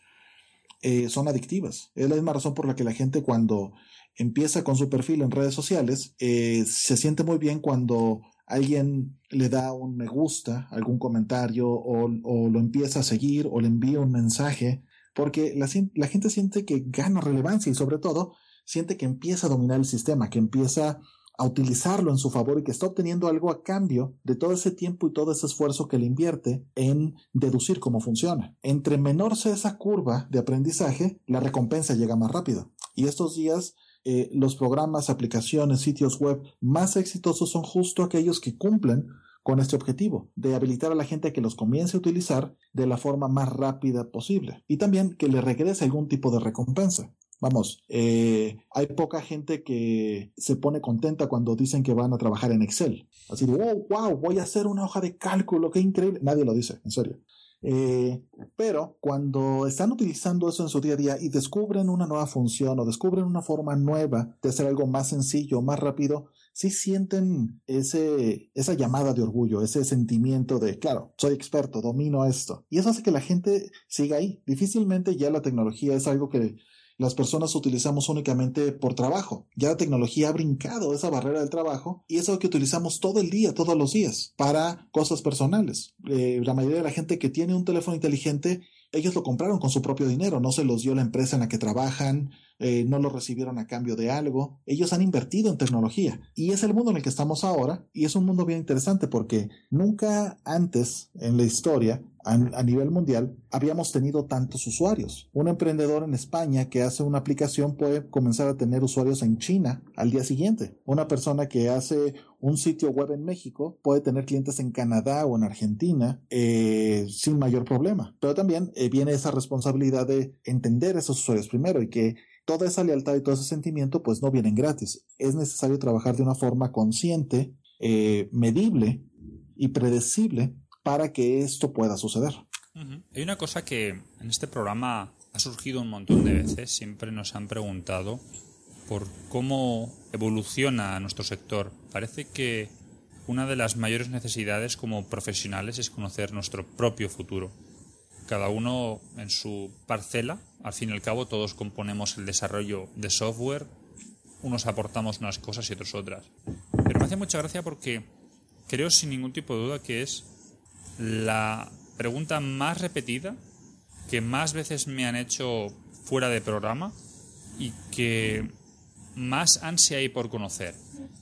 Eh, son adictivas. Es la misma razón por la que la gente cuando empieza con su perfil en redes sociales eh, se siente muy bien cuando alguien le da un me gusta, algún comentario o, o lo empieza a seguir o le envía un mensaje, porque la, la gente siente que gana relevancia y sobre todo siente que empieza a dominar el sistema, que empieza a utilizarlo en su favor y que está obteniendo algo a cambio de todo ese tiempo y todo ese esfuerzo que le invierte en deducir cómo funciona. Entre menor sea esa curva de aprendizaje, la recompensa llega más rápido. Y estos días, eh, los programas, aplicaciones, sitios web más exitosos son justo aquellos que cumplen con este objetivo, de habilitar a la gente a que los comience a utilizar de la forma más rápida posible. Y también que le regrese algún tipo de recompensa. Vamos, eh, hay poca gente que se pone contenta cuando dicen que van a trabajar en Excel. Así de, oh, wow, voy a hacer una hoja de cálculo, qué increíble. Nadie lo dice, en serio. Eh, pero cuando están utilizando eso en su día a día y descubren una nueva función o descubren una forma nueva de hacer algo más sencillo, más rápido, sí sienten ese, esa llamada de orgullo, ese sentimiento de, claro, soy experto, domino esto. Y eso hace que la gente siga ahí. Difícilmente ya la tecnología es algo que las personas utilizamos únicamente por trabajo. Ya la tecnología ha brincado esa barrera del trabajo y es algo que utilizamos todo el día, todos los días, para cosas personales. Eh, la mayoría de la gente que tiene un teléfono inteligente, ellos lo compraron con su propio dinero, no se los dio la empresa en la que trabajan, eh, no lo recibieron a cambio de algo. Ellos han invertido en tecnología y es el mundo en el que estamos ahora y es un mundo bien interesante porque nunca antes en la historia a, a nivel mundial habíamos tenido tantos usuarios. Un emprendedor en España que hace una aplicación puede comenzar a tener usuarios en China al día siguiente. Una persona que hace un sitio web en México puede tener clientes en Canadá o en Argentina eh, sin mayor problema. Pero también eh, viene esa responsabilidad de entender a esos usuarios primero y que toda esa lealtad y todo ese sentimiento pues no vienen gratis. Es necesario trabajar de una forma consciente, eh, medible y predecible para que esto pueda suceder. Uh-huh. Hay una cosa que en este programa ha surgido un montón de veces. Siempre nos han preguntado por cómo evoluciona nuestro sector. Parece que una de las mayores necesidades como profesionales es conocer nuestro propio futuro. Cada uno en su parcela, al fin y al cabo todos componemos el desarrollo de software, unos aportamos unas cosas y otros otras. Pero me hace mucha gracia porque creo sin ningún tipo de duda que es la pregunta más repetida, que más veces me han hecho fuera de programa y que más ansia hay por conocer.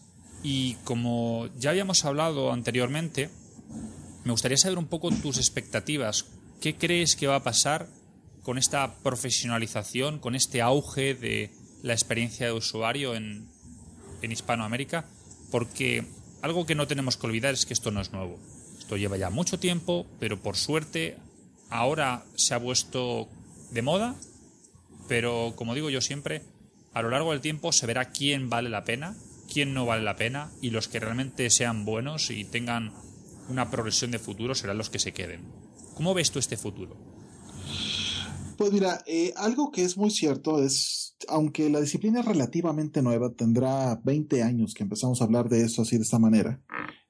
Y como ya habíamos hablado anteriormente, me gustaría saber un poco tus expectativas. ¿Qué crees que va a pasar con esta profesionalización, con este auge de la experiencia de usuario en, en Hispanoamérica? Porque algo que no tenemos que olvidar es que esto no es nuevo. Esto lleva ya mucho tiempo, pero por suerte ahora se ha puesto de moda, pero como digo yo siempre, a lo largo del tiempo se verá quién vale la pena, quién no vale la pena, y los que realmente sean buenos y tengan una progresión de futuro serán los que se queden. ¿Cómo ves tú este futuro? Pues mira, eh, algo que es muy cierto es, aunque la disciplina es relativamente nueva, tendrá veinte años que empezamos a hablar de esto así de esta manera,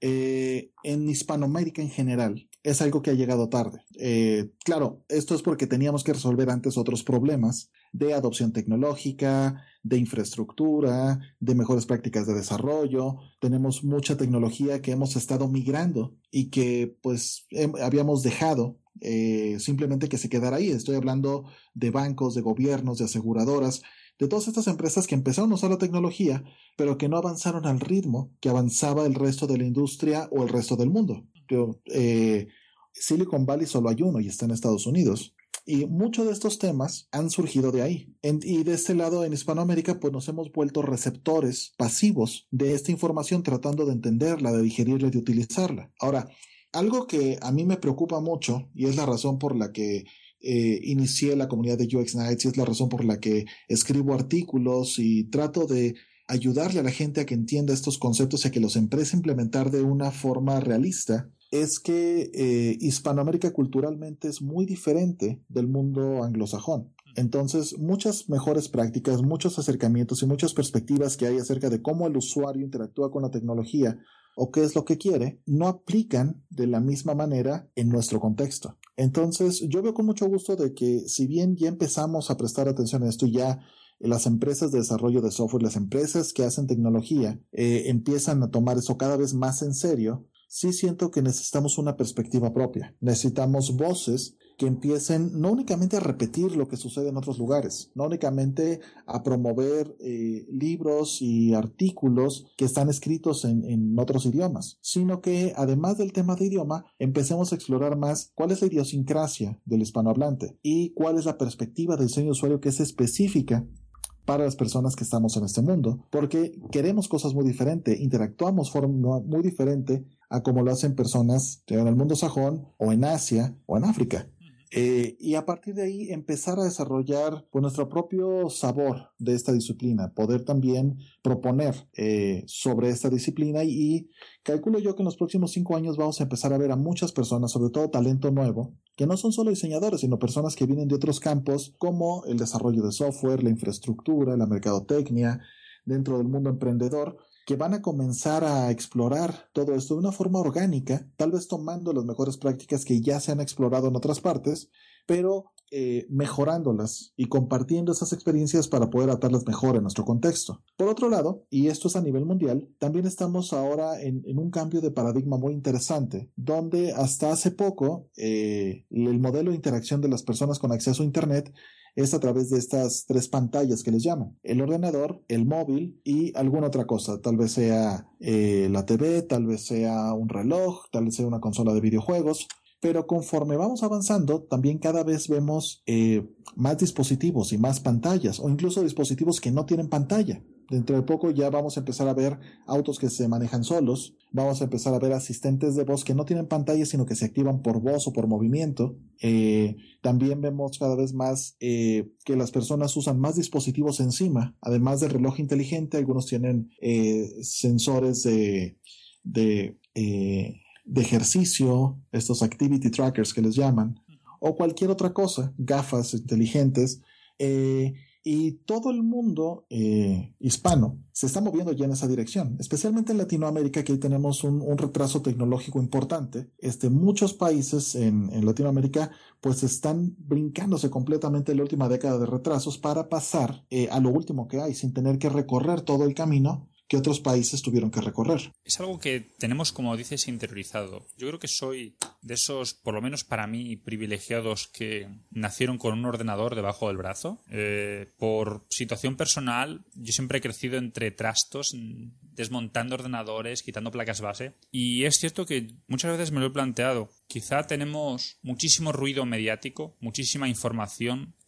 eh, en Hispanoamérica en general es algo que ha llegado tarde. Eh, claro, esto es porque teníamos que resolver antes otros problemas de adopción tecnológica, de infraestructura, de mejores prácticas de desarrollo. Tenemos mucha tecnología que hemos estado migrando y que pues eh, habíamos dejado eh, simplemente que se quedara ahí. Estoy hablando de bancos, de gobiernos, de aseguradoras, de todas estas empresas que empezaron a usar la tecnología, pero que no avanzaron al ritmo que avanzaba el resto de la industria o el resto del mundo. Yo, eh, Silicon Valley solo hay uno y está en Estados Unidos. Y muchos de estos temas han surgido de ahí. En, y de este lado, en Hispanoamérica, pues nos hemos vuelto receptores pasivos de esta información, tratando de entenderla, de digerirla y de utilizarla. Ahora, algo que a mí me preocupa mucho, y es la razón por la que eh, inicié la comunidad de U X Nights, y es la razón por la que escribo artículos y trato de ayudarle a la gente a que entienda estos conceptos y a que los empiece a implementar de una forma realista, es que eh, Hispanoamérica culturalmente es muy diferente del mundo anglosajón. Entonces, muchas mejores prácticas, muchos acercamientos y muchas perspectivas que hay acerca de cómo el usuario interactúa con la tecnología o qué es lo que quiere, no aplican de la misma manera en nuestro contexto. Entonces, yo veo con mucho gusto de que si bien ya empezamos a prestar atención a esto y ya las empresas de desarrollo de software, las empresas que hacen tecnología, eh, empiezan a tomar eso cada vez más en serio, sí siento que necesitamos una perspectiva propia. Necesitamos voces que empiecen no únicamente a repetir lo que sucede en otros lugares, no únicamente a promover eh, libros y artículos que están escritos en, en otros idiomas, sino que además del tema de idioma, empecemos a explorar más cuál es la idiosincrasia del hispanohablante y cuál es la perspectiva del diseño de usuario que es específica para las personas que estamos en este mundo, porque queremos cosas muy diferentes, interactuamos de forma muy diferente a como lo hacen personas en el mundo sajón o en Asia o en África. Eh, y a partir de ahí empezar a desarrollar pues, nuestro propio sabor de esta disciplina, poder también proponer eh, sobre esta disciplina y, y calculo yo que en los próximos cinco años vamos a empezar a ver a muchas personas, sobre todo talento nuevo, que no son solo diseñadores, sino personas que vienen de otros campos como el desarrollo de software, la infraestructura, la mercadotecnia, dentro del mundo emprendedor, que van a comenzar a explorar todo esto de una forma orgánica, tal vez tomando las mejores prácticas que ya se han explorado en otras partes, pero eh, mejorándolas y compartiendo esas experiencias para poder atarlas mejor en nuestro contexto. Por otro lado, y esto es a nivel mundial, también estamos ahora en, en un cambio de paradigma muy interesante, donde hasta hace poco eh, el modelo de interacción de las personas con acceso a Internet es a través de estas tres pantallas que les llaman: el ordenador, el móvil y alguna otra cosa, tal vez sea eh, la T V, tal vez sea un reloj, tal vez sea una consola de videojuegos. Pero conforme vamos avanzando, también cada vez vemos eh, más dispositivos y más pantallas, o incluso dispositivos que no tienen pantalla. Dentro de poco ya vamos a empezar a ver autos que se manejan solos, vamos a empezar a ver asistentes de voz que no tienen pantalla, sino que se activan por voz o por movimiento. Eh, también vemos cada vez más eh, que las personas usan más dispositivos encima, además del reloj inteligente. Algunos tienen eh, sensores de... de eh, de ejercicio, estos activity trackers que les llaman, o cualquier otra cosa, gafas inteligentes, eh, y todo el mundo eh, hispano se está moviendo ya en esa dirección, especialmente en Latinoamérica, que ahí tenemos un, un retraso tecnológico importante. Este, muchos países en, en Latinoamérica pues están brincándose completamente la última década de retrasos para pasar eh, a lo último que hay, sin tener que recorrer todo el camino que otros países tuvieron que recorrer. Es algo que tenemos, como dices, interiorizado. Yo creo que soy de esos, por lo menos para mí, privilegiados que nacieron con un ordenador debajo del brazo. Eh, por situación personal, yo siempre he crecido entre trastos, desmontando ordenadores, quitando placas base. Y es cierto que muchas veces me lo he planteado. Quizá tenemos muchísimo ruido mediático, muchísima información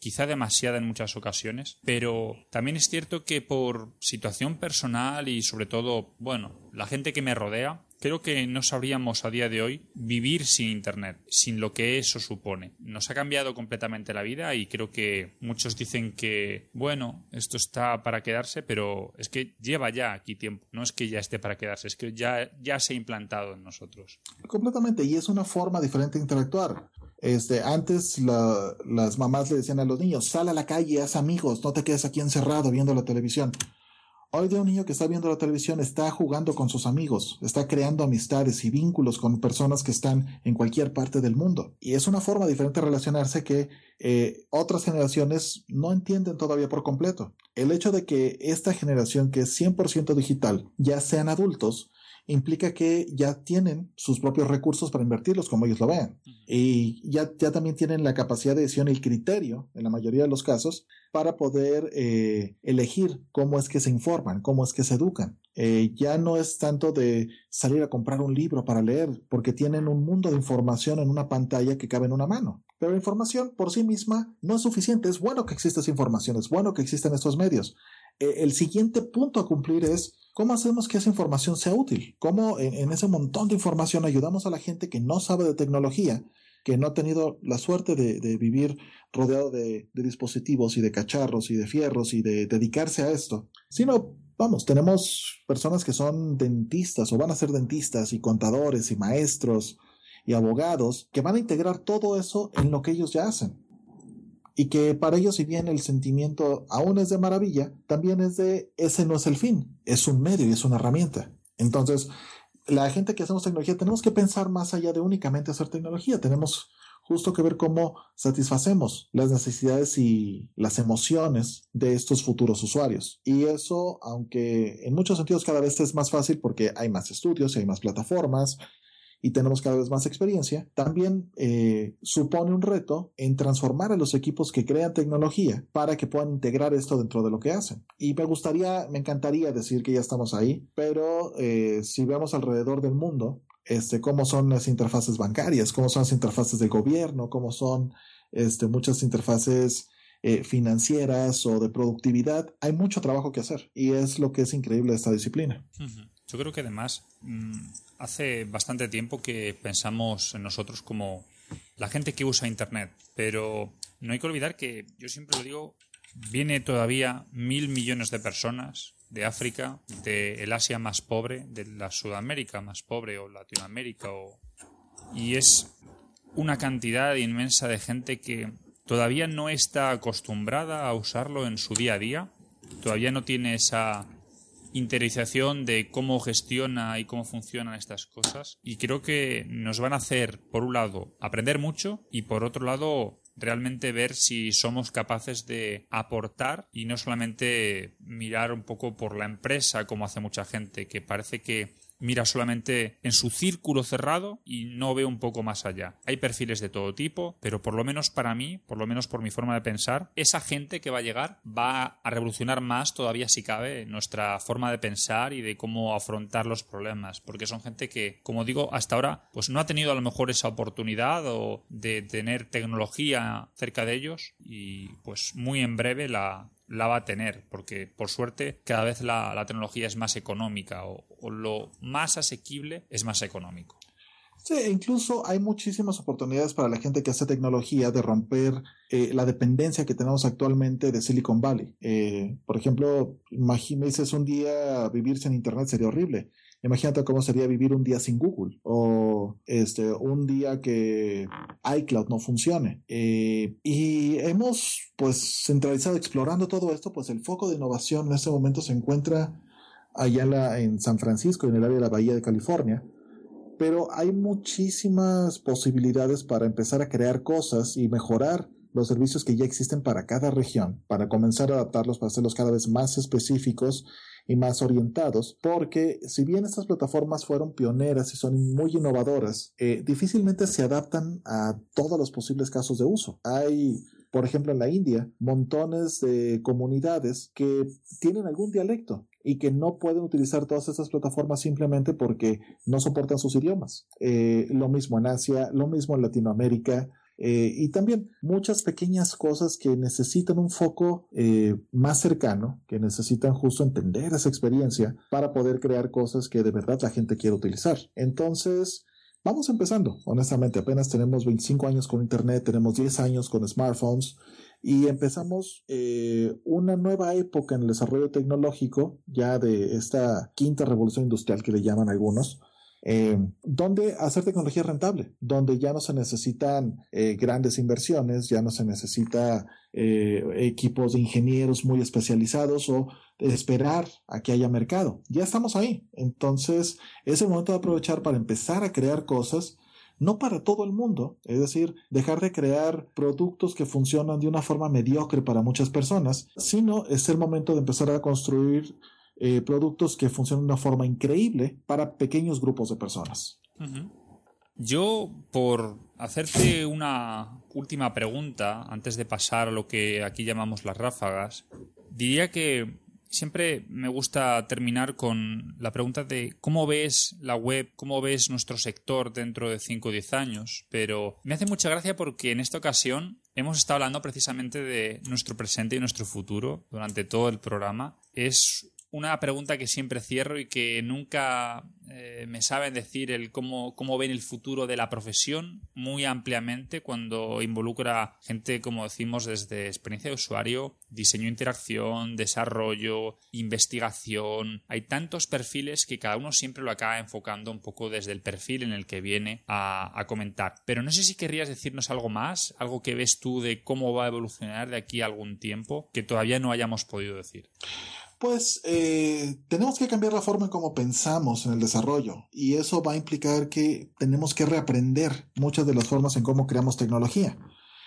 quizá demasiada en muchas ocasiones, pero también es cierto que por situación personal y sobre todo, bueno, la gente que me rodea, creo que no sabríamos a día de hoy vivir sin Internet, sin lo que eso supone. Nos ha cambiado completamente la vida y creo que muchos dicen que, bueno, esto está para quedarse, pero es que lleva ya aquí tiempo. No es que ya esté para quedarse, es que ya, ya se ha implantado en nosotros. Completamente, y es una forma diferente de interactuar. Este, antes la, las mamás le decían a los niños, sal a la calle, haz amigos, no te quedes aquí encerrado viendo la televisión. Hoy día un niño que está viendo la televisión está jugando con sus amigos, está creando amistades y vínculos con personas que están en cualquier parte del mundo. Y es una forma diferente de relacionarse que eh, otras generaciones no entienden todavía por completo. El hecho de que esta generación que es cien por ciento digital ya sean adultos, implica que ya tienen sus propios recursos para invertirlos como ellos lo vean. Y ya, ya también tienen la capacidad de decisión y el criterio, en la mayoría de los casos, para poder eh, elegir cómo es que se informan, cómo es que se educan. Eh, ya no es tanto de salir a comprar un libro para leer, porque tienen un mundo de información en una pantalla que cabe en una mano. Pero la información por sí misma no es suficiente. Es bueno que exista esa información, es bueno que existan estos medios. Eh, el siguiente punto a cumplir es ¿cómo hacemos que esa información sea útil? ¿Cómo en, en ese montón de información ayudamos a la gente que no sabe de tecnología, que no ha tenido la suerte de, de vivir rodeado de, de dispositivos y de cacharros y de fierros y de dedicarse a esto? Sino, vamos, tenemos personas que son dentistas o van a ser dentistas y contadores y maestros y abogados que van a integrar todo eso en lo que ellos ya hacen. Y que para ellos, si bien el sentimiento aún es de maravilla, también es de, ese no es el fin, es un medio y es una herramienta. Entonces, la gente que hacemos tecnología tenemos que pensar más allá de únicamente hacer tecnología. Tenemos justo que ver cómo satisfacemos las necesidades y las emociones de estos futuros usuarios. Y eso, aunque en muchos sentidos cada vez es más fácil porque hay más estudios y hay más plataformas, y tenemos cada vez más experiencia, también eh, supone un reto en transformar a los equipos que crean tecnología para que puedan integrar esto dentro de lo que hacen. Y me gustaría, me encantaría decir que ya estamos ahí, pero eh, si vemos alrededor del mundo, este, cómo son las interfaces bancarias, cómo son las interfaces del gobierno, cómo son este, muchas interfaces eh, financieras o de productividad, hay mucho trabajo que hacer y es lo que es increíble de esta disciplina. Uh-huh. Yo creo que además mmm, hace bastante tiempo que pensamos en nosotros como la gente que usa Internet, pero no hay que olvidar que, yo siempre lo digo, viene todavía mil millones de personas de África, del Asia más pobre, de la Sudamérica más pobre o Latinoamérica, o... y es una cantidad inmensa de gente que todavía no está acostumbrada a usarlo en su día a día, todavía no tiene esa interiorización de cómo gestiona y cómo funcionan estas cosas, y creo que nos van a hacer, por un lado, aprender mucho y por otro lado, realmente ver si somos capaces de aportar y no solamente mirar un poco por la empresa como hace mucha gente, que parece que mira solamente en su círculo cerrado y no ve un poco más allá. Hay perfiles de todo tipo, pero por lo menos para mí, por lo menos por mi forma de pensar, esa gente que va a llegar va a revolucionar más todavía, si cabe, nuestra forma de pensar y de cómo afrontar los problemas, porque son gente que, como digo, hasta ahora pues no ha tenido a lo mejor esa oportunidad o de tener tecnología cerca de ellos y pues muy en breve la la va a tener, porque por suerte cada vez la, la tecnología es más económica o, o lo más asequible es más económico. Sí, incluso hay muchísimas oportunidades para la gente que hace tecnología de romper eh, la dependencia que tenemos actualmente de Silicon Valley. Eh, por ejemplo, imagínense un día vivir sin Internet sería horrible. Imagínate cómo sería vivir un día sin Google o este, un día que iCloud no funcione. Eh, y hemos pues centralizado, explorando todo esto, pues el foco de innovación en este momento se encuentra allá en, la, en San Francisco, en el área de la Bahía de California. Pero hay muchísimas posibilidades para empezar a crear cosas y mejorar los servicios que ya existen para cada región, para comenzar a adaptarlos, para hacerlos cada vez más específicos y más orientados, porque si bien estas plataformas fueron pioneras y son muy innovadoras, eh, difícilmente se adaptan a todos los posibles casos de uso. Hay, por ejemplo, en la India, montones de comunidades que tienen algún dialecto y que no pueden utilizar todas estas plataformas simplemente porque no soportan sus idiomas. Eh, lo mismo en Asia, lo mismo en Latinoamérica. Eh, y también muchas pequeñas cosas que necesitan un foco eh, más cercano, que necesitan justo entender esa experiencia para poder crear cosas que de verdad la gente quiere utilizar. Entonces, vamos empezando, honestamente. Apenas tenemos veinticinco años con Internet, tenemos diez años con smartphones y empezamos eh, una nueva época en el desarrollo tecnológico, ya de esta quinta revolución industrial que le llaman algunos. Eh, donde hacer tecnología es rentable, donde ya no se necesitan eh, grandes inversiones, ya no se necesita eh, equipos de ingenieros muy especializados o esperar a que haya mercado. Ya estamos ahí. Entonces es el momento de aprovechar para empezar a crear cosas, no para todo el mundo, es decir, dejar de crear productos que funcionan de una forma mediocre para muchas personas, sino es el momento de empezar a construir Eh, productos que funcionan de una forma increíble para pequeños grupos de personas. Uh-huh. Yo, por hacerte una última pregunta, antes de pasar a lo que aquí llamamos las ráfagas, diría que siempre me gusta terminar con la pregunta de cómo ves la web, cómo ves nuestro sector dentro de cinco o diez años, pero me hace mucha gracia porque en esta ocasión hemos estado hablando precisamente de nuestro presente y nuestro futuro durante todo el programa. Es una pregunta que siempre cierro y que nunca eh, me saben decir el cómo, cómo ven el futuro de la profesión muy ampliamente cuando involucra gente, como decimos, desde experiencia de usuario, diseño, interacción, desarrollo, investigación. Hay tantos perfiles que cada uno siempre lo acaba enfocando un poco desde el perfil en el que viene a, a comentar. Pero no sé si querrías decirnos algo más, algo que ves tú de cómo va a evolucionar de aquí a algún tiempo que todavía no hayamos podido decir. Pues eh, tenemos que cambiar la forma en cómo pensamos en el desarrollo y eso va a implicar que tenemos que reaprender muchas de las formas en cómo creamos tecnología.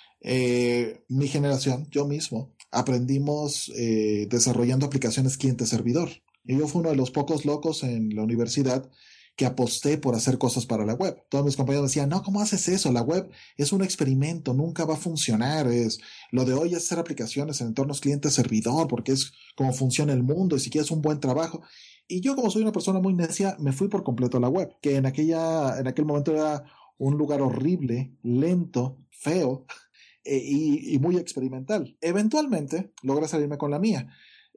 Eh, mi generación, yo mismo, aprendimos eh, desarrollando aplicaciones cliente-servidor. Y yo fui uno de los pocos locos en la universidad que aposté por hacer cosas para la web. Todos mis compañeros decían, no, ¿cómo haces eso? La web es un experimento, nunca va a funcionar. Es, lo de hoy es hacer aplicaciones en entornos cliente-servidor porque es como funciona el mundo y si quieres un buen trabajo. Y yo, como soy una persona muy necia, me fui por completo a la web, que en, aquella, en aquel momento era un lugar horrible, lento, feo eh, y, y muy experimental. Eventualmente logré salirme con la mía.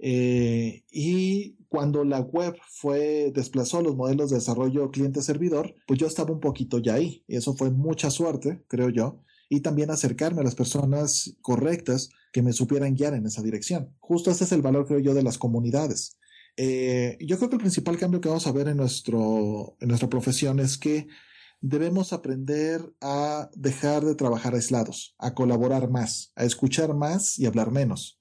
Eh, y cuando la web fue desplazó los modelos de desarrollo cliente-servidor, pues yo estaba un poquito ya ahí. Y eso fue mucha suerte, creo yo, y también acercarme a las personas correctas que me supieran guiar en esa dirección. Justo ese es el valor, creo yo, de las comunidades. Eh, yo creo que el principal cambio que vamos a ver en, nuestro, en nuestra profesión es que debemos aprender a dejar de trabajar aislados, a colaborar más, a escuchar más y hablar menos,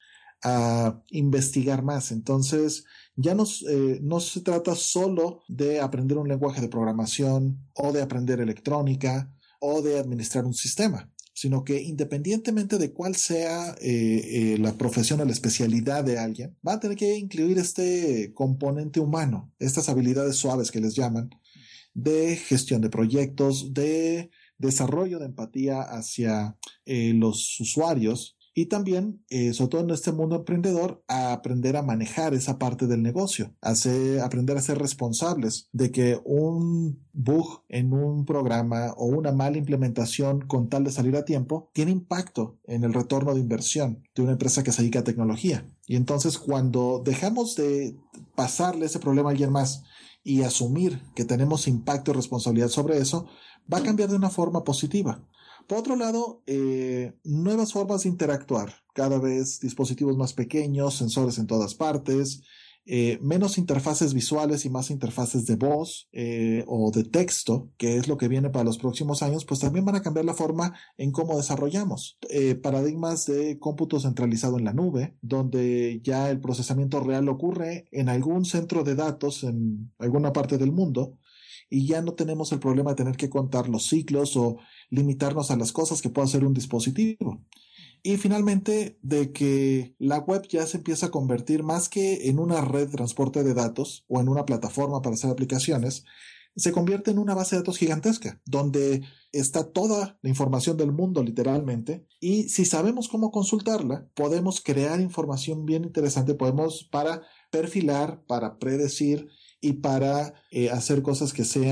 a investigar más. Entonces ya no, eh, no se trata solo de aprender un lenguaje de programación o de aprender electrónica o de administrar un sistema, sino que independientemente de cuál sea eh, eh, la profesión o la especialidad de alguien, va a tener que incluir este componente humano, estas habilidades suaves que les llaman, de gestión de proyectos, de desarrollo de empatía hacia eh, los usuarios. Y también, eh, sobre todo en este mundo emprendedor, a aprender a manejar esa parte del negocio, a ser, aprender a ser responsables de que un bug en un programa o una mala implementación con tal de salir a tiempo tiene impacto en el retorno de inversión de una empresa que se dedica a tecnología. Y entonces cuando dejamos de pasarle ese problema a alguien más y asumir que tenemos impacto y responsabilidad sobre eso, va a cambiar de una forma positiva. Por otro lado, eh, nuevas formas de interactuar, cada vez dispositivos más pequeños, sensores en todas partes, eh, menos interfaces visuales y más interfaces de voz eh, o de texto, que es lo que viene para los próximos años, pues también van a cambiar la forma en cómo desarrollamos. Eh, paradigmas de cómputo centralizado en la nube, donde ya el procesamiento real ocurre en algún centro de datos en alguna parte del mundo, y ya no tenemos el problema de tener que contar los ciclos o limitarnos a las cosas que pueda hacer un dispositivo. Y finalmente, de que la web ya se empieza a convertir más que en una red de transporte de datos o en una plataforma para hacer aplicaciones, se convierte en una base de datos gigantesca, donde está toda la información del mundo literalmente, y si sabemos cómo consultarla, podemos crear información bien interesante, podemos para perfilar, para predecir y para eh, hacer cosas que sean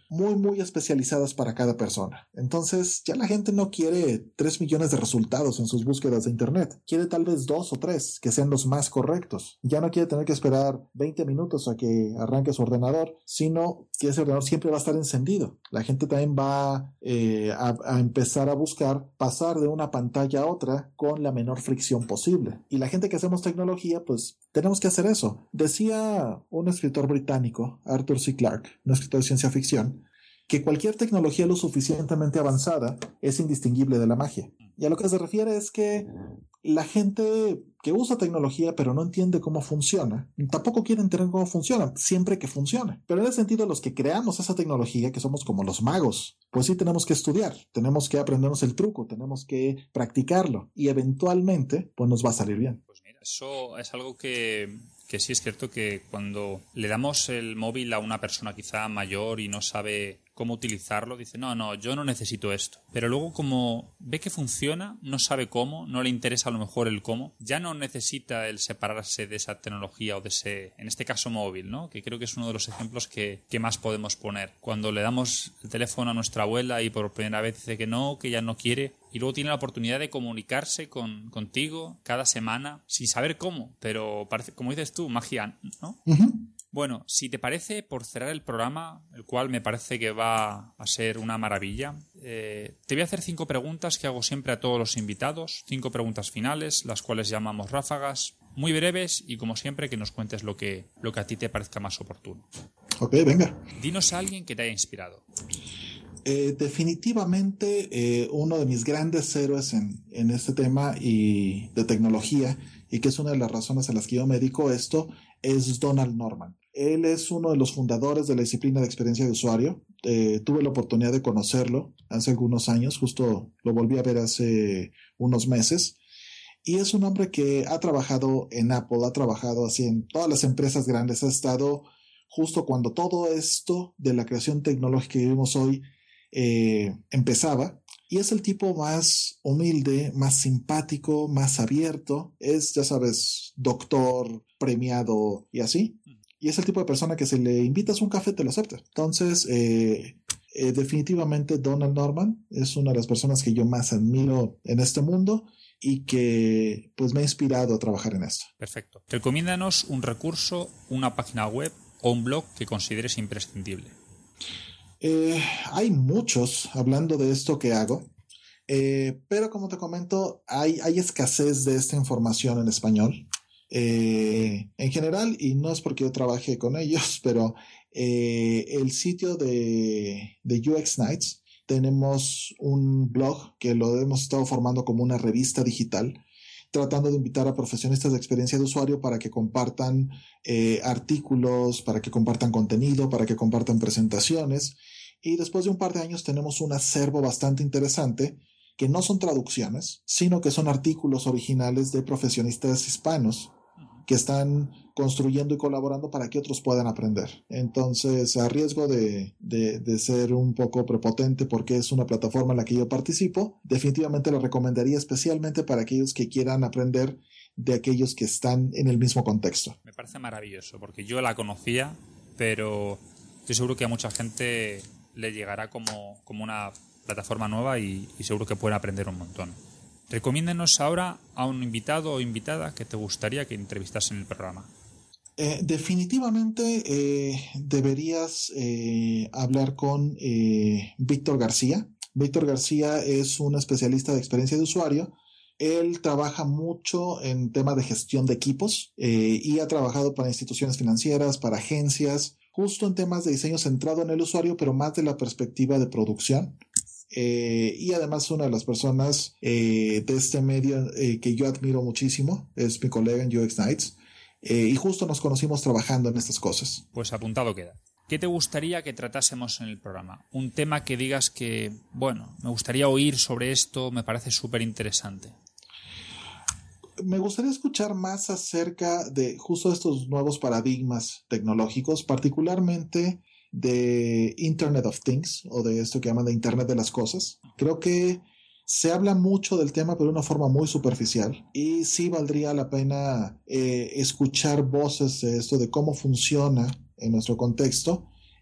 muy, muy especializadas para cada persona. Entonces, ya la gente no quiere tres millones de resultados en sus búsquedas de Internet. Quiere tal vez dos o tres que sean los más correctos. Ya no quiere tener que esperar veinte minutos a que arranque su ordenador, sino que ese ordenador siempre va a estar encendido. La gente también va eh, a, a empezar a buscar pasar de una pantalla a otra con la menor fricción posible. Y la gente que hacemos tecnología, pues tenemos que hacer eso. Decía un escritor británico, Arthur C. Clarke, un escritor de ciencia ficción, que cualquier tecnología lo suficientemente avanzada es indistinguible de la magia. Y a lo que se refiere es que la gente que usa tecnología pero no entiende cómo funciona, tampoco quiere entender cómo funciona, siempre que funcione. Pero en ese sentido, los que creamos esa tecnología, que somos como los magos, pues sí tenemos que estudiar, tenemos que aprendernos el truco, tenemos que practicarlo y eventualmente pues nos va a salir bien. Pues mira, eso es algo que... que sí es cierto que cuando le damos el móvil a una persona quizá mayor y no sabe cómo utilizarlo, dice, no, no, yo no necesito esto. Pero luego como ve que funciona, no sabe cómo, no le interesa a lo mejor el cómo, ya no necesita el separarse de esa tecnología o de ese, en este caso móvil, ¿no? Que creo que es uno de los ejemplos que, que más podemos poner. Cuando le damos el teléfono a nuestra abuela y por primera vez dice que no, que ya no quiere, y luego tiene la oportunidad de comunicarse con, contigo cada semana sin saber cómo, pero parece, como dices tú, magia, ¿no? Uh-huh. Bueno, si te parece, por cerrar el programa, el cual me parece que va a ser una maravilla, eh, te voy a hacer cinco preguntas que hago siempre a todos los invitados, cinco preguntas finales, las cuales llamamos ráfagas, muy breves y como siempre que nos cuentes lo que, lo que a ti te parezca más oportuno. Ok, venga. Dinos a alguien que te haya inspirado. Eh, definitivamente eh, uno de mis grandes héroes en, en este tema y de tecnología, y que es una de las razones a las que yo me dedico a esto, es Donald Norman. Él es uno de los fundadores de la disciplina de experiencia de usuario. Eh, tuve la oportunidad de conocerlo hace algunos años, justo lo volví a ver hace unos meses. Y es un hombre que ha trabajado en Apple, ha trabajado así en todas las empresas grandes, ha estado justo cuando todo esto de la creación tecnológica que vivimos hoy eh, empezaba. Y es el tipo más humilde, más simpático, más abierto. Es, ya sabes, doctor, premiado y así. Y es el tipo de persona que si le invitas un café te lo acepta. Entonces, eh, eh, definitivamente Donald Norman es una de las personas que yo más admiro en este mundo y que pues me ha inspirado a trabajar en esto. Perfecto. Recomiéndanos un recurso, una página web o un blog que consideres imprescindible. Eh, hay muchos hablando de esto que hago, eh, pero como te comento, hay, hay escasez de esta información en español. Eh, en general, y no es porque yo trabaje con ellos, pero eh, el sitio de, de U X Nights, tenemos un blog que lo hemos estado formando como una revista digital, tratando de invitar a profesionistas de experiencia de usuario para que compartan eh, artículos, para que compartan contenido, para que compartan presentaciones. Y después de un par de años tenemos un acervo bastante interesante que no son traducciones, sino que son artículos originales de profesionistas hispanos que están construyendo y colaborando para que otros puedan aprender. Entonces, a riesgo de, de, de ser un poco prepotente porque es una plataforma en la que yo participo, definitivamente lo recomendaría especialmente para aquellos que quieran aprender de aquellos que están en el mismo contexto. Me parece maravilloso porque yo la conocía, pero estoy seguro que a mucha gente le llegará como, como una plataforma nueva y, y seguro que pueden aprender un montón. Recomiéndenos ahora a un invitado o invitada que te gustaría que entrevistasen en el programa. Eh, definitivamente eh, deberías eh, hablar con eh, Víctor García. Víctor García es un especialista de experiencia de usuario. Él trabaja mucho en temas de gestión de equipos eh, y ha trabajado para instituciones financieras, para agencias, justo en temas de diseño centrado en el usuario, pero más de la perspectiva de producción. Eh, y además una de las personas eh, de este medio eh, que yo admiro muchísimo es mi colega en U X Nights eh, y justo nos conocimos trabajando en estas cosas. Pues apuntado queda. ¿Qué te gustaría que tratásemos en el programa? Un tema que digas que, bueno, me gustaría oír sobre esto, me parece súper interesante. Me gustaría escuchar más acerca de justo estos nuevos paradigmas tecnológicos, particularmente de Internet of Things o de esto que llaman de Internet de las Cosas. Creo que se habla mucho del tema pero de una forma muy superficial y sí valdría la pena eh, escuchar voces de esto de cómo funciona en nuestro contexto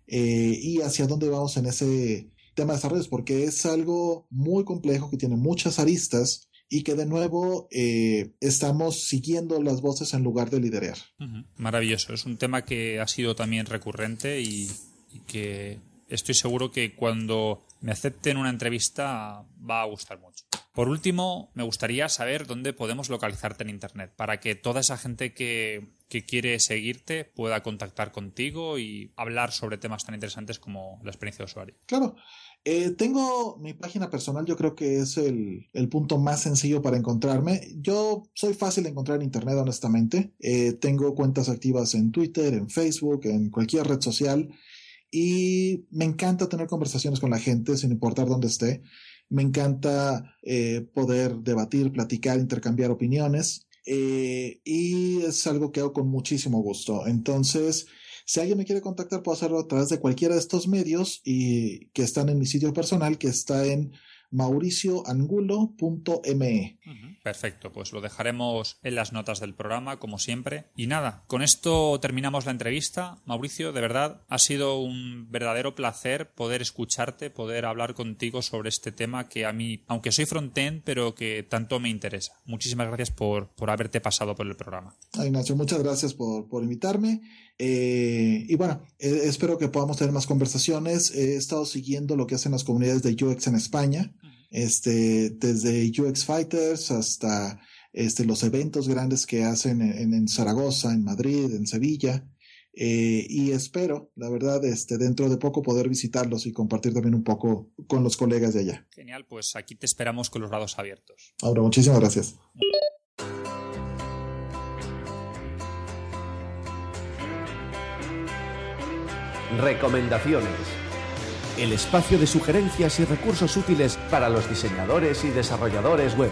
eh, y hacia dónde vamos en ese tema de desarrollos, porque es algo muy complejo que tiene muchas aristas y que de nuevo eh, estamos siguiendo las voces en lugar de liderar. Uh-huh. Maravilloso, es un tema que ha sido también recurrente y, y que estoy seguro que cuando me acepten una entrevista va a gustar mucho. Por último, me gustaría saber dónde podemos localizarte en Internet para que toda esa gente que, que quiere seguirte pueda contactar contigo y hablar sobre temas tan interesantes como la experiencia de usuario. Claro. Eh, tengo mi página personal, yo creo que es el, el punto más sencillo para encontrarme. Yo soy fácil de encontrar en Internet, honestamente. Eh, tengo cuentas activas en Twitter, en Facebook, en cualquier red social. Y me encanta tener conversaciones con la gente sin importar dónde esté. Me encanta eh, poder debatir, platicar, intercambiar opiniones. Eh, y es algo que hago con muchísimo gusto. Entonces, si alguien me quiere contactar, puedo hacerlo a través de cualquiera de estos medios y que están en mi sitio personal, que está en mauricio angulo punto me. Uh-huh. Perfecto, pues lo dejaremos en las notas del programa, como siempre. Y nada, con esto terminamos la entrevista. Mauricio, de verdad, ha sido un verdadero placer poder escucharte, poder hablar contigo sobre este tema que a mí, aunque soy frontend, pero que tanto me interesa. Muchísimas gracias por, por haberte pasado por el programa. Ay, Ignacio, muchas gracias por, por invitarme. Eh, y bueno, eh, espero que podamos tener más conversaciones. He estado siguiendo lo que hacen las comunidades de U X en España, este, desde U X Fighters hasta este, los eventos grandes que hacen en, en Zaragoza, en Madrid, en Sevilla. Eh, y espero, la verdad, este, dentro de poco poder visitarlos y compartir también un poco con los colegas de allá. Genial, pues aquí te esperamos con los brazos abiertos. Ahora, muchísimas gracias. Recomendaciones. El espacio de sugerencias y recursos útiles para los diseñadores y desarrolladores web.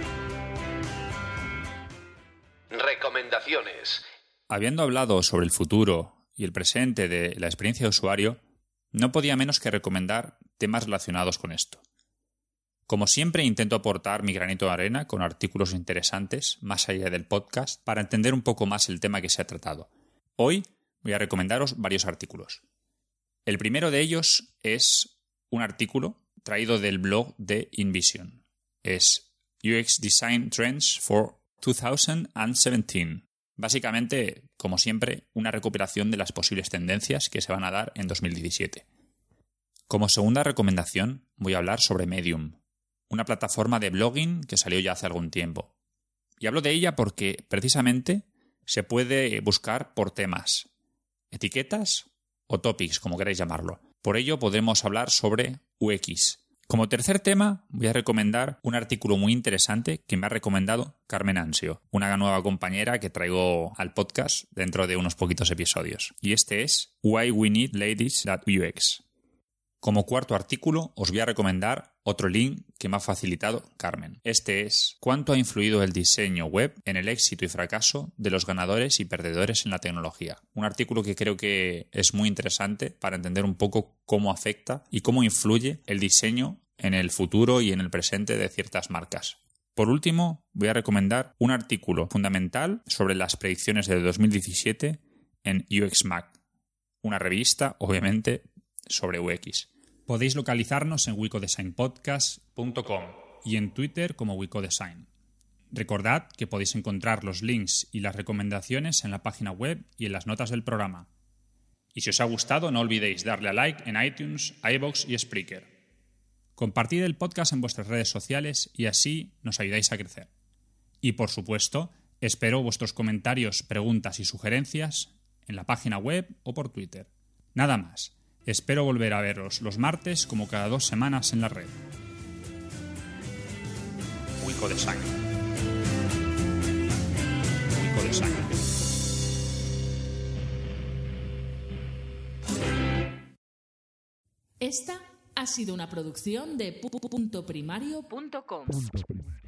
Recomendaciones. Habiendo hablado sobre el futuro y el presente de la experiencia de usuario, no podía menos que recomendar temas relacionados con esto. Como siempre, intento aportar mi granito de arena con artículos interesantes, más allá del podcast, para entender un poco más el tema que se ha tratado. Hoy voy a recomendaros varios artículos. El primero de ellos es un artículo traído del blog de InVision. Es U X Design Trends for dos mil diecisiete. Básicamente, como siempre, una recopilación de las posibles tendencias que se van a dar en dos mil diecisiete. Como segunda recomendación, voy a hablar sobre Medium, una plataforma de blogging que salió ya hace algún tiempo. Y hablo de ella porque, precisamente, se puede buscar por temas, etiquetas o topics, como queráis llamarlo. Por ello podremos hablar sobre U X. Como tercer tema, voy a recomendar un artículo muy interesante que me ha recomendado Carmen Ansio, una nueva compañera que traigo al podcast dentro de unos poquitos episodios. Y este es Why We Need Ladies at U X. Como cuarto artículo, os voy a recomendar otro link que me ha facilitado Carmen. Este es ¿Cuánto ha influido el diseño web en el éxito y fracaso de los ganadores y perdedores en la tecnología? Un artículo que creo que es muy interesante para entender un poco cómo afecta y cómo influye el diseño en el futuro y en el presente de ciertas marcas. Por último, voy a recomendar un artículo fundamental sobre las predicciones de dos mil diecisiete en U X Mag, una revista, obviamente, sobre U X. Podéis localizarnos en wicodesign podcast punto com y en Twitter como wicodesign. Recordad que podéis encontrar los links y las recomendaciones en la página web y en las notas del programa. Y si os ha gustado, no olvidéis darle a like en iTunes, iVoox y Spreaker. Compartid el podcast en vuestras redes sociales y así nos ayudáis a crecer. Y por supuesto, espero vuestros comentarios, preguntas y sugerencias en la página web o por Twitter. Nada más. Espero volver a veros los martes como cada dos semanas en la red. Wicodesign. Wicodesign. Esta ha sido una producción de punto primario punto com.